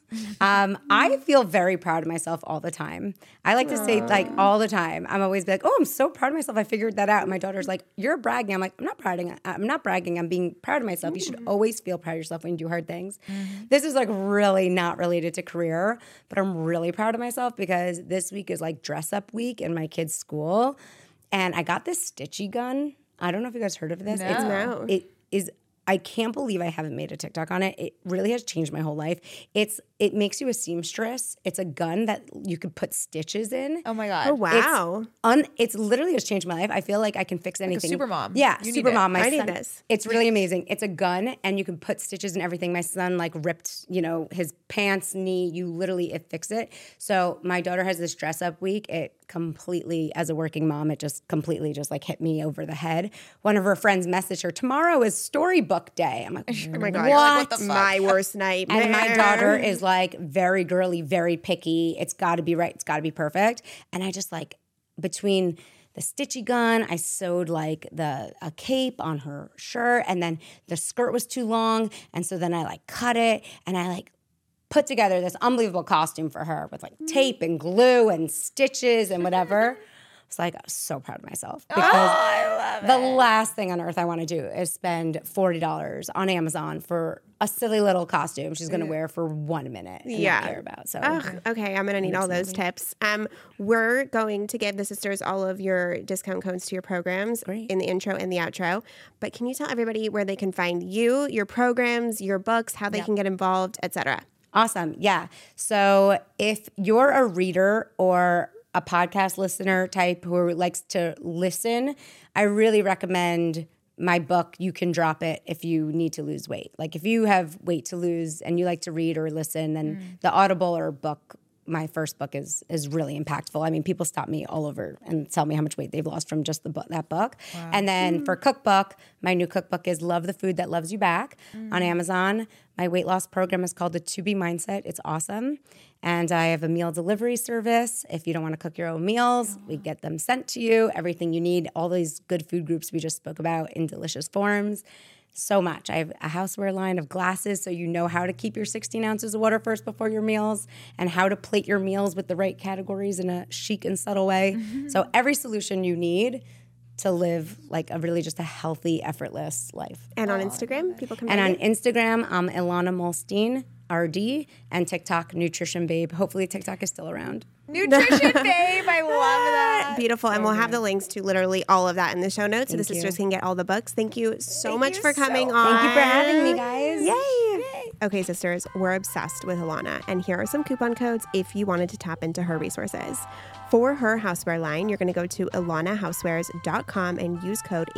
[SPEAKER 3] I feel very proud of myself all the time. I like to say like all the time. I'm always be like, oh, I'm so proud of myself. I figured that out. And my daughter's like, you're bragging. I'm like, I'm not bragging. I'm being proud of myself. You should always feel proud of yourself when you do hard things. This is like really not related to career, but I'm really proud of myself because this week is like dress up week in my kids' school. And I got this stitchy gun. I don't know if you guys heard of this.
[SPEAKER 1] No.
[SPEAKER 3] It is, I can't believe I haven't made a TikTok on it. It really has changed my whole life. It makes you a seamstress. It's a gun that you could put stitches in.
[SPEAKER 2] Oh my God.
[SPEAKER 1] Oh wow!
[SPEAKER 3] It's literally has changed my life. I feel like I can fix anything.
[SPEAKER 2] super mom.
[SPEAKER 3] Yeah,
[SPEAKER 2] You need
[SPEAKER 3] super
[SPEAKER 2] it.
[SPEAKER 3] mom. My
[SPEAKER 1] I need
[SPEAKER 3] son,
[SPEAKER 1] this.
[SPEAKER 3] It's really amazing. It's a gun and you can put stitches in everything. My son like ripped, you know, his pants, knee. You literally fix it. So my daughter has this dress up week. It completely, as a working mom, it just completely just like hit me over the head. One of her friends messaged her, tomorrow is storybook day. I'm like,
[SPEAKER 1] Oh my God!
[SPEAKER 3] what?
[SPEAKER 2] the fuck?
[SPEAKER 1] My worst nightmare.
[SPEAKER 3] And my daughter is like very girly, very picky. It's got to be right. It's got to be perfect. And I just like between the stitchy gun, I sewed like a cape on her shirt, and then the skirt was too long, and so then I like cut it, and I like put together this unbelievable costume for her with like tape and glue and stitches and whatever. It's like, I was so proud of myself because the last thing on earth I want to do is spend $40 on Amazon for a silly little costume she's going to wear for 1 minute and not care about. So
[SPEAKER 1] Ugh, okay, I'm gonna need all those tips. We're going to give the sisters all of your discount codes to your programs in the intro and the outro. But can you tell everybody where they can find you, your programs, your books, how they can get involved, etc.?
[SPEAKER 3] Awesome. Yeah. So if you're a reader or a podcast listener type who likes to listen, I really recommend my book, You Can Drop It If You Need to Lose Weight. Like if you have weight to lose and you like to read or listen, then the Audible or book, my first book is really impactful. I mean, people stop me all over and tell me how much weight they've lost from just that book. Wow. And then for cookbook, my new cookbook is Love the Food That Loves You Back on Amazon. My weight loss program is called the To Be Mindset. It's awesome. And I have a meal delivery service. If you don't want to cook your own meals, we get them sent to you. Everything you need, all these good food groups we just spoke about in delicious forms. So much. I have a houseware line of glasses so you know how to keep your 16 ounces of water first before your meals and how to plate your meals with the right categories in a chic and subtle way. So every solution you need to live like a really just a healthy, effortless life.
[SPEAKER 1] And on Instagram, people can
[SPEAKER 3] And
[SPEAKER 1] find
[SPEAKER 3] on
[SPEAKER 1] you?
[SPEAKER 3] Instagram, I'm Ilana Molstein, RD, and TikTok, Nutrition Babe. Hopefully TikTok is still around.
[SPEAKER 2] Nutrition Babe. I love that.
[SPEAKER 1] Beautiful. And we'll have the links to literally all of that in the show notes so the sisters can get all the books. Thank you so much for coming on.
[SPEAKER 3] Thank you for having me, guys.
[SPEAKER 1] Yay. Okay, sisters, we're obsessed with Ilana. And here are some coupon codes if you wanted to tap into her resources. For her houseware line, you're going to go to ilanahousewares.com and use code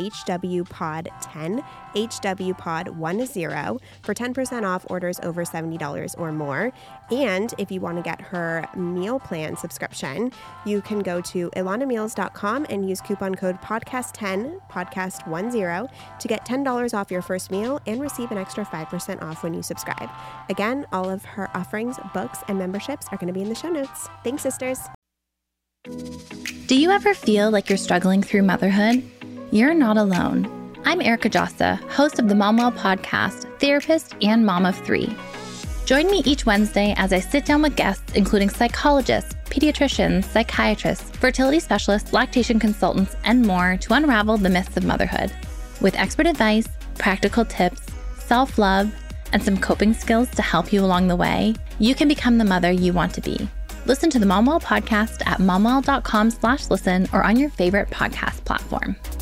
[SPEAKER 1] HWPOD10, HWPOD10 for 10% off orders over $70 or more. And if you want to get her meal plan subscription, you can go to ilanameals.com and use coupon code podcast10, podcast10 to get $10 off your first meal and receive an extra 5% off when you subscribe. Again, all of her offerings, books, and memberships are going to be in the show notes. Thanks, sisters.
[SPEAKER 5] Do you ever feel like you're struggling through motherhood? You're not alone. I'm Erica Jossa, host of the MomWell podcast, therapist, and mom of 3. Join me each Wednesday as I sit down with guests, including psychologists, pediatricians, psychiatrists, fertility specialists, lactation consultants, and more to unravel the myths of motherhood. With expert advice, practical tips, self-love, and some coping skills to help you along the way, you can become the mother you want to be. Listen to the Momwell podcast at momwell.com/listen or on your favorite podcast platform.